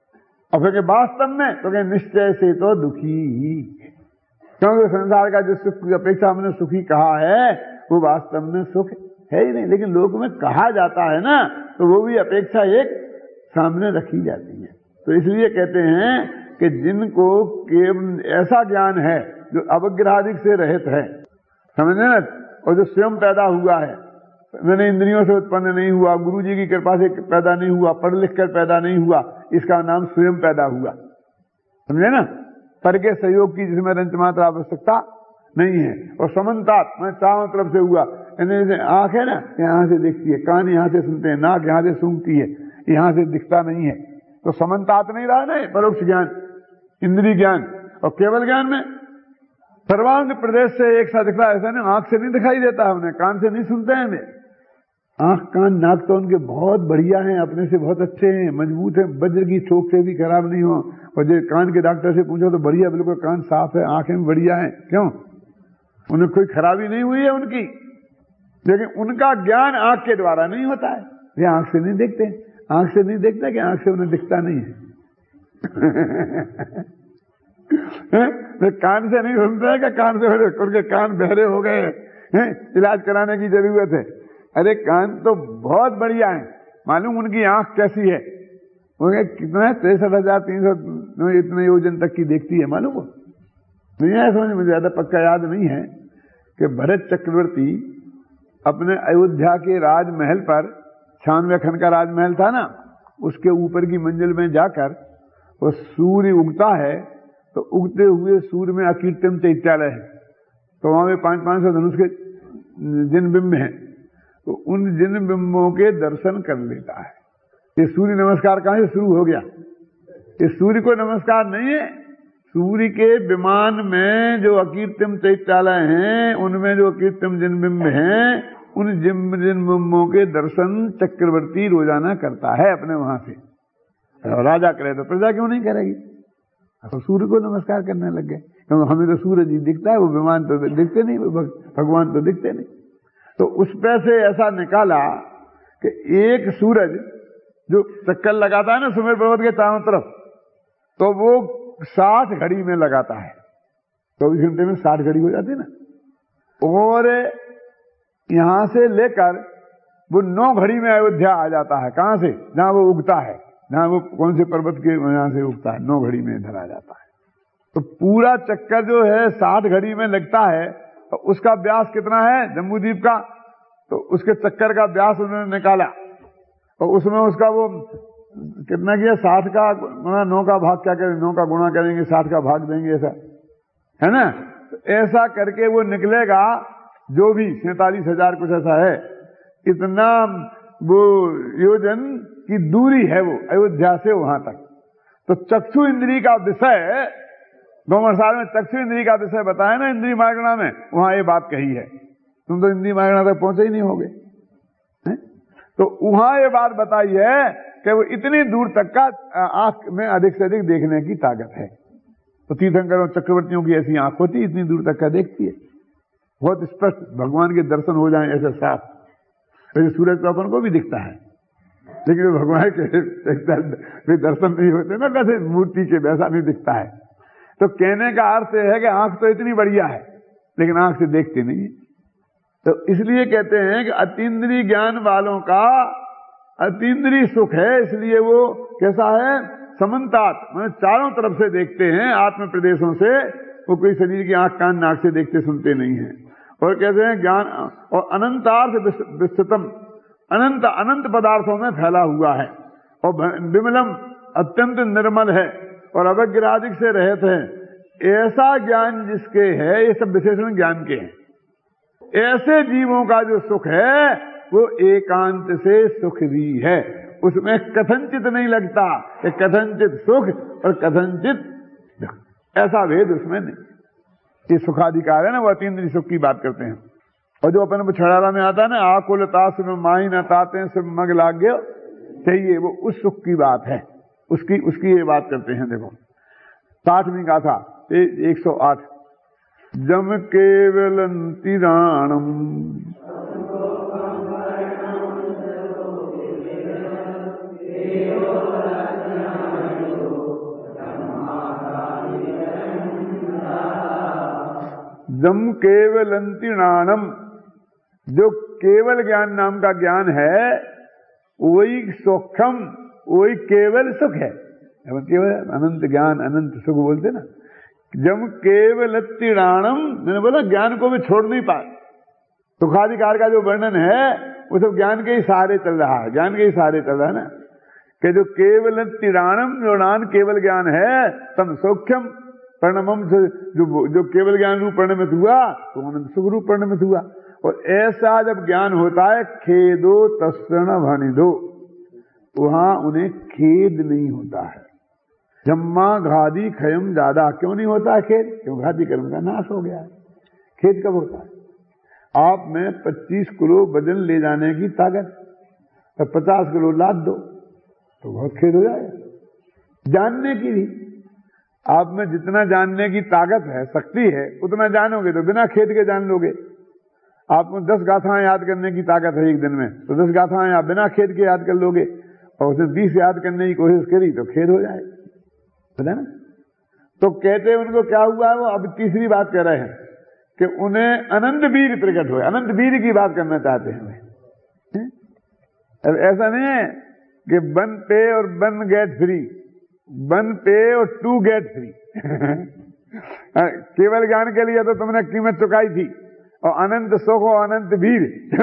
और फिर वास्तव में तो क्या निश्चय से तो दुखी ही, क्योंकि संसार का जो सुख की अपेक्षा हमने सुखी कहा है वो वास्तव में सुख है ही नहीं, लेकिन लोक में कहा जाता है ना, तो वो भी अपेक्षा एक सामने रखी जाती है। तो इसलिए कहते हैं कि जिनको केवल ऐसा ज्ञान है जो अवग्रहादिक से रहित है, समझे ना, और जो स्वयं पैदा हुआ है, मैंने इंद्रियों से उत्पन्न नहीं हुआ, गुरु जी की कृपा से पैदा नहीं हुआ, पढ़ लिख कर पैदा नहीं हुआ, इसका नाम स्वयं पैदा हुआ, समझे ना। पर के सहयोग की जिसमें रंच मात्र आवश्यकता नहीं है। और समन्तात मैं चारों तरफ से हुआ, आंख है ना यहाँ से दिखती है, कान यहाँ से सुनते हैं, नाक यहाँ से सूंघती है, यहाँ से दिखता नहीं है, तो समन्तात नहीं रहा ना परोक्ष ज्ञान, इंद्रिय ज्ञान। और केवल ज्ञान में सर्वांग प्रदेश से एक साथ दिखता है, ऐसा नहीं आंख से नहीं दिखाई देता है उन्हें, कान से नहीं सुनते हैं हमें। आंख कान नाक तो उनके बहुत बढ़िया हैं, अपने से बहुत अच्छे हैं, मजबूत हैं, वज्र की चोट से भी खराब नहीं हो। और जो कान के डॉक्टर से पूछो तो बढ़िया, बिल्कुल कान साफ है, आंखें बढ़िया हैं, क्यों? उन्हें कोई खराबी नहीं हुई है उनकी। लेकिन उनका ज्ञान आंख के द्वारा नहीं होता है, ये आंख से नहीं देखते, आंख से नहीं देखते कि आंख से उन्हें दिखता नहीं है। वे कान से नहीं सुनते हैं कि कान से उनके कान बहरे हो गए हैं, इलाज कराने की जरूरत है। अरे कान तो बहुत बढ़िया है, मालूम उनकी आंख कैसी है? उनके कितना तिरसठ हजार तीन सौ इतने योजन तक की देखती है, मालूम हो? नहीं है समझ, मुझे ज्यादा पक्का याद नहीं है कि भरत चक्रवर्ती अपने अयोध्या के राजमहल पर, छियानवे खन का राजमहल था ना, उसके ऊपर की मंजिल में जाकर वो सूर्य उगता है, तो उगते हुए सूर्य में अकीर्तन चैत्यालय है, तो वहां में पांच पांच सौ धनुष के जिन बिंब हैं, तो उन जिन बिंबों के दर्शन कर लेता है। ये सूर्य नमस्कार कहां से शुरू हो गया? ये सूर्य को नमस्कार नहीं है, सूर्य के विमान में जो अकीर्तम चैत्यालय हैं, उनमें जो अकीर्तम जिन बिंब हैं, उन जिन जिन बिंबों के दर्शन चक्रवर्ती रोजाना करता है अपने वहां से। राजा करे तो प्रजा क्यों नहीं करेगी? तो सूर्य को नमस्कार करने लग गए, क्योंकि हमें तो सूरज ही दिखता है, वो विमान तो दिखते नहीं, भगवान तो दिखते नहीं। तो उस पे से ऐसा निकाला कि एक सूरज जो चक्कर लगाता है ना सुमेर पर्वत के चारों तरफ, तो वो साठ घड़ी में लगाता है, चौबीस घंटे में साठ घड़ी हो जाती है ना। और यहां से लेकर वो नौ घड़ी में अयोध्या आ जाता है। कहां से? जहां वो उगता है, जहां वो कौन से पर्वत के यहां से उगता है, नौ घड़ी में इधर आ जाता है। तो पूरा चक्कर जो है साठ घड़ी में लगता है। तो उसका व्यास कितना है जम्बूद्वीप का? तो उसके चक्कर का व्यास उन्होंने निकाला, और उसमें उसका वो कितना किया, साठ का नौ का भाग क्या करेंगे, नौ का गुणा करेंगे, साठ का भाग देंगे, ऐसा है ना। तो ऐसा करके वो निकलेगा, जो भी सैतालीस हजार कुछ ऐसा है, इतना वो योजन की दूरी है वो अयोध्या से वहां तक। तो चक्षु इंद्री का विषय गोमरसार में चक्षु इंद्री का विषय बताया ना, इंद्री मार्गणा में, वहां ये बात कही है। तुम तो इंद्री मार्गणा तक पहुंचे ही नहीं होगे, तो वहां ये बात बताई है कि वो इतनी दूर तक का आंख में अधिक से अधिक देखने की ताकत है। तो तीर्थंकरों चक्रवर्तियों की ऐसी आंख होती, इतनी दूर तक का देखती है, बहुत स्पष्ट भगवान के दर्शन हो जाएं ऐसे साफ। वैसे सूरज तो अपन को भी दिखता है, लेकिन भगवान के दर्शन नहीं होते ना कैसे मूर्ति के, वैसा नहीं दिखता है। तो कहने का अर्थ है कि आंख तो इतनी बढ़िया है लेकिन आंख से देखते नहीं है। तो इसलिए कहते हैं कि अतीन्द्रिय ज्ञान वालों का अतीन्द्रिय सुख है, इसलिए वो कैसा है, समन्तात, मतलब चारों तरफ से देखते हैं, आत्म प्रदेशों से, वो कोई शरीर की आंख कान नाक से देखते सुनते नहीं है। और कहते हैं ज्ञान और अनंतार्थ विस्तृतम, अनंत अनंत पदार्थों में फैला हुआ है, और विमलम अत्यंत निर्मल है, और अवग्रादिक से रहित है। ऐसा ज्ञान जिसके है, ये सब विशेषण ज्ञान के हैं, ऐसे जीवों का जो सुख है वो एकांत से सुख भी है, उसमें कथनचित नहीं लगता कि कथनचित सुख और कथनचित दुख, ऐसा भेद उसमें नहीं। ये सुखाधिकार है ना, वो अतीन्द्रिय सुख की बात करते हैं। और जो अपन छड़ारा में आता है ना, आकुलता सुन माही न ताते सुन मग लाग्य चाहिए, वो उस सुख की बात है, उसकी उसकी ये बात करते हैं। देखो साठवीं गाथा एक सौ आठ, जम केवलंति राणम जम केवलंति राणम, जो केवल ज्ञान नाम का ज्ञान है वही सुखम, वही केवल सुख है। केवल अनंत ज्ञान अनंत सुख बोलते ना। जब केवल तिराणम, मैंने बोला ज्ञान को भी छोड़ नहीं पाए। सुखाधिकार का जो वर्णन है वो सब ज्ञान के ही सहारे चल रहा है, ज्ञान के ही सहारे चल रहा है ना, कि जो केवल तिराणम, जो नान केवल ज्ञान है, तम सौख्यम परिणमम से, जो जो केवल ज्ञान रूप परिणमित हुआ तो अनंत सुख रूप परिणमित हुआ। और ऐसा जब ज्ञान होता है, खेदो तस्ण भनिदो, वहां उन्हें खेद नहीं होता है। जम्मा घादी खयम ज्यादा, क्यों नहीं होता है खेद? क्यों? घादी कर्म का नाश हो गया है। खेद कब होता है? आप में पच्चीस किलो वजन ले जाने की ताकत और पचास किलो लाद दो तो बहुत खेद हो जाएगा। जानने की भी आप में जितना जानने की ताकत है, शक्ति है, उतना जानोगे तो बिना खेद के जान लोगे। आप में दस गाथाएं याद करने की ताकत है एक दिन में, तो दस गाथाएं आप बिना खेद के याद कर लोगे, और उसे बीस याद करने की कोशिश करी तो खेद हो जाएगा, पता ना। तो कहते उनको क्या हुआ, वो अब तीसरी बात कह रहे हैं कि उन्हें अनंत वीर प्रकट हुआ। अनंत वीर की बात करना चाहते हैं वे। अब ऐसा नहीं है कि वन पे और वन गेट फ्री, वन पे और टू गेट फ्री। केवल ज्ञान के लिए तो तुमने कीमत चुकाई थी, और अनंत सुख और अनंत वीर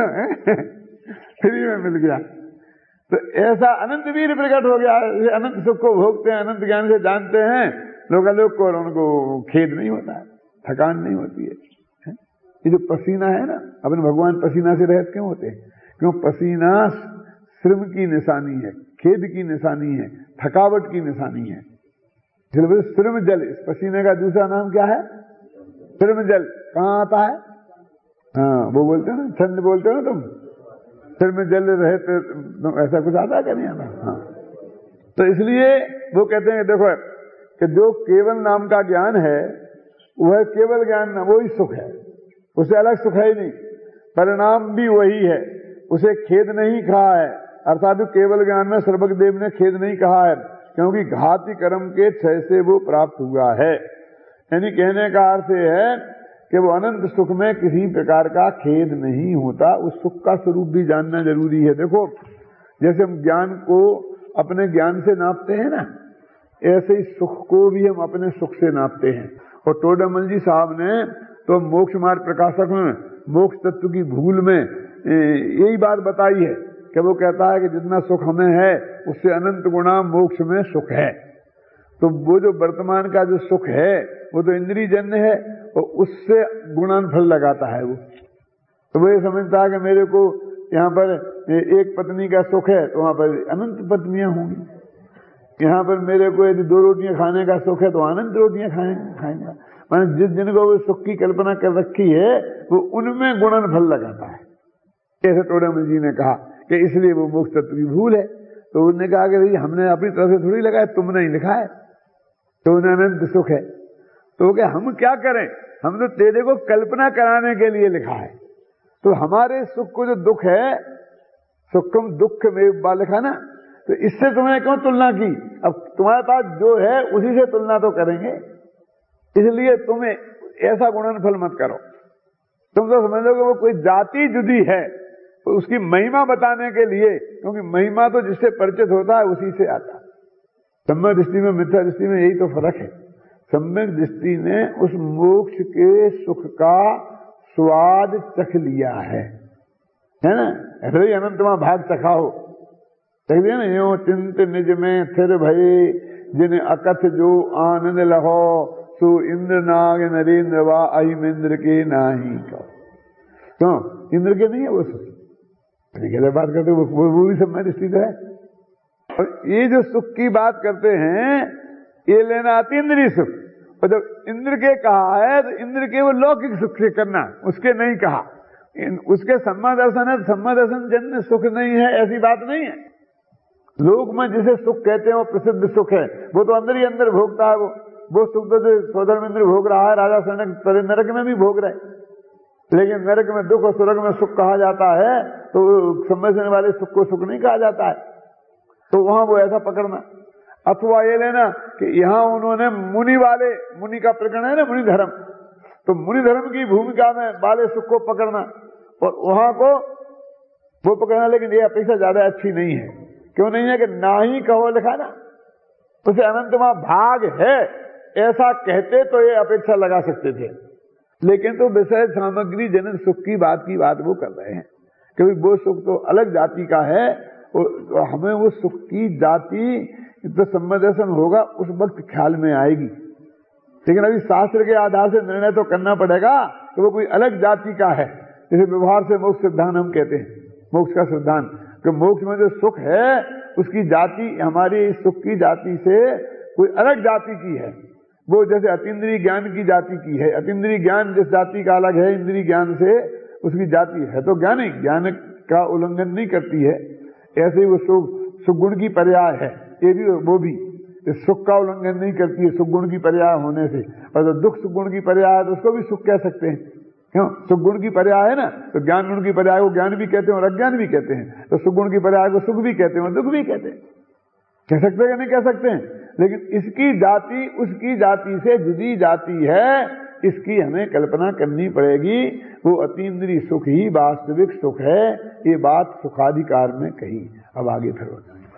फ्री में मिल गया। तो ऐसा अनंत वीर प्रकट हो गया, अनंत सुख को भोगते हैं, अनंत ज्ञान से जानते हैं लोग लोग को, और उनको खेद नहीं होता है, थकान नहीं होती है। ये जो पसीना है ना, अपने भगवान पसीना से रहित क्यों होते हैं? क्यों? पसीना श्रम की निशानी है, खेद की निशानी है, थकावट की निशानी है। श्रम जल, इस पसीने का दूसरा नाम क्या है? श्रम जल। कहाँ आता है? हाँ, वो बोलते हो ना, छंद बोलते हो ना तुम, सिर में जल रहे तो ऐसा कुछ आता है क्या? नहीं आता। हाँ, तो इसलिए वो कहते हैं देखो कि जो केवल नाम का ज्ञान है वह केवल ज्ञान, वही सुख है, उसे अलग सुख है ही नहीं। परिणाम भी वही है, उसे खेद नहीं कहा है। अर्थात केवल ज्ञान में सर्वज्ञदेव ने खेद नहीं कहा है, क्योंकि घाती कर्म के क्षय से वो प्राप्त हुआ है। यानी कहने का अर्थ है कि वो अनंत सुख में किसी प्रकार का खेद नहीं होता। उस सुख का स्वरूप भी जानना जरूरी है। देखो, जैसे हम ज्ञान को अपने ज्ञान से नापते हैं ना, ऐसे ही सुख को भी हम अपने सुख से नापते हैं। और टोडामल जी साहब ने तो मोक्ष मार्ग प्रकाशक में मोक्ष तत्व की भूल में यही बात बताई है कि वो कहता है कि जितना सुख हमें है उससे अनंत गुना मोक्ष में सुख है। तो वो जो वर्तमान का जो सुख है वो तो इंद्रिय जन्य है, और उससे गुणन फल लगाता है वो। तो वो ये समझता है कि मेरे को यहाँ पर एक पत्नी का सुख है तो वहां पर अनंत पत्नियां होंगी, यहाँ पर मेरे को यदि दो रोटियां खाने का सुख है तो अनंत रोटियां खाएंगे। मैंने जिस दिन को वो सुख की कल्पना कर रखी है वो उनमें गुणन फल लगाता है। ऐसे टोडामल जी ने कहा कि इसलिए वो मोक्ष तत्व की भूल है। तो उन्होंने कहा कि भाई हमने अपनी तरफ से थोड़ी लगाया, तुमने ही लिखा है, तो उन्हें अनंत सुख है। तो क्या हम क्या करें, हम तो तेरे को कल्पना कराने के लिए लिखा है। तो हमारे सुख को जो दुख है, सुखम दुख में बा लिखा ना, तो इससे तुमने क्यों तुलना की? अब तुम्हारे पास जो है उसी से तुलना तो करेंगे, इसलिए तुम्हें ऐसा गुणन फल मत करो। तुम तो समझ लो कि वो कोई जाति जुदी है, तो उसकी महिमा बताने के लिए, क्योंकि महिमा तो जिससे परिचित होता है उसी से आता है। सम्यक दृष्टि में मिथ्या दृष्टि में यही तो फर्क है। सम्यक दृष्टि ने उस मोक्ष के सुख का स्वाद चख लिया है, है ना? ऐसे ही अनंतमा भाग चखाओ, देख दिया ना, यो चिंत निज में थिर भई, जिन अकथ जो आनंद लहो, सो इंद्र नाग नरेंद्र वा अहिम इंद्र के नाही कहो। क्यों इंद्र के नहीं है वो सुख? कैसे बात करते वो, वो भी सम्यक दृष्टि है। और ये जो सुख की बात करते हैं, ये लेना अतीन्द्रिय सुख। और जब इंद्र के कहा है तो इंद्र के वो लौकिक सुख से करना, उसके नहीं कहा। उसके सम्मा दर्शन है, सम्मा दर्शन जन्य सुख नहीं है, ऐसी बात नहीं है। लोक में जिसे सुख कहते हैं वो प्रसिद्ध सुख है, वो तो अंदर ही अंदर भोगता है। वो वो सुख तो सोधर्म इंद्र भोग रहा है, राजा सनक नरक में भी भोग रहे। लेकिन नरक में दुख और स्वर्ग में सुख कहा जाता है, तो समझने वाले सुख को सुख नहीं कहा जाता है। तो वहां वो ऐसा पकड़ना। अथवा ये लेना कि यहां उन्होंने मुनि वाले, मुनि का प्रकरण है ना, मुनि धर्म, तो मुनि धर्म की भूमिका में वाले सुख को पकड़ना और वहां को वो पकड़ना। लेकिन ये अपेक्षा ज्यादा अच्छी नहीं है। क्यों नहीं है? कि ना ही कहो लिखा ना, उसे अनंतमा भाग है ऐसा कहते तो ये अपेक्षा लगा सकते थे। लेकिन तो विषय सामग्री जनक सुख की बात की बात वो कर रहे हैं, क्योंकि वो सुख तो अलग जाति का है। और हमें वो सुख की जाति तो सम्मदर्शन होगा उस वक्त ख्याल में आएगी। लेकिन अभी शास्त्र के आधार से निर्णय तो करना पड़ेगा कि वो कोई अलग जाति का है। जैसे व्यवहार से मोक्ष सिद्धांत हम कहते हैं, मोक्ष का सिद्धांत, कि मोक्ष में जो सुख है उसकी जाति हमारी सुख की जाति से कोई अलग जाति की है। वो जैसे अतीन्द्रिय ज्ञान की जाति की है। अतीन्द्रिय ज्ञान जिस जाति का अलग है, इंद्रिय ज्ञान से उसकी जाति है तो ज्ञान ही ज्ञान का उल्लंघन नहीं करती है। ऐसे ही वो सुख सुगुण की पर्याय है, ये भी वो भी सुख का उल्लंघन नहीं करती है सुगुण की पर्याय होने से। और तो दुख सुगुण की पर्याय है तो उसको भी सुख कह सकते हैं। क्यों? सुगुण की पर्याय है ना, तो ज्ञान गुण की पर्याय को ज्ञान भी कहते हैं और अज्ञान भी कहते हैं। तो सुगुण की पर्याय को सुख भी कहते हैं और दुख भी कहते हैं। कह सकते हैं कि नहीं कह सकते हैं? लेकिन इसकी जाति उसकी जाति से जुदी जाति है, इसकी हमें कल्पना करनी पड़ेगी। वो अतीन्द्रिय सुख ही वास्तविक सुख है, ये बात सुखाधिकार में कही। अब आगे फिर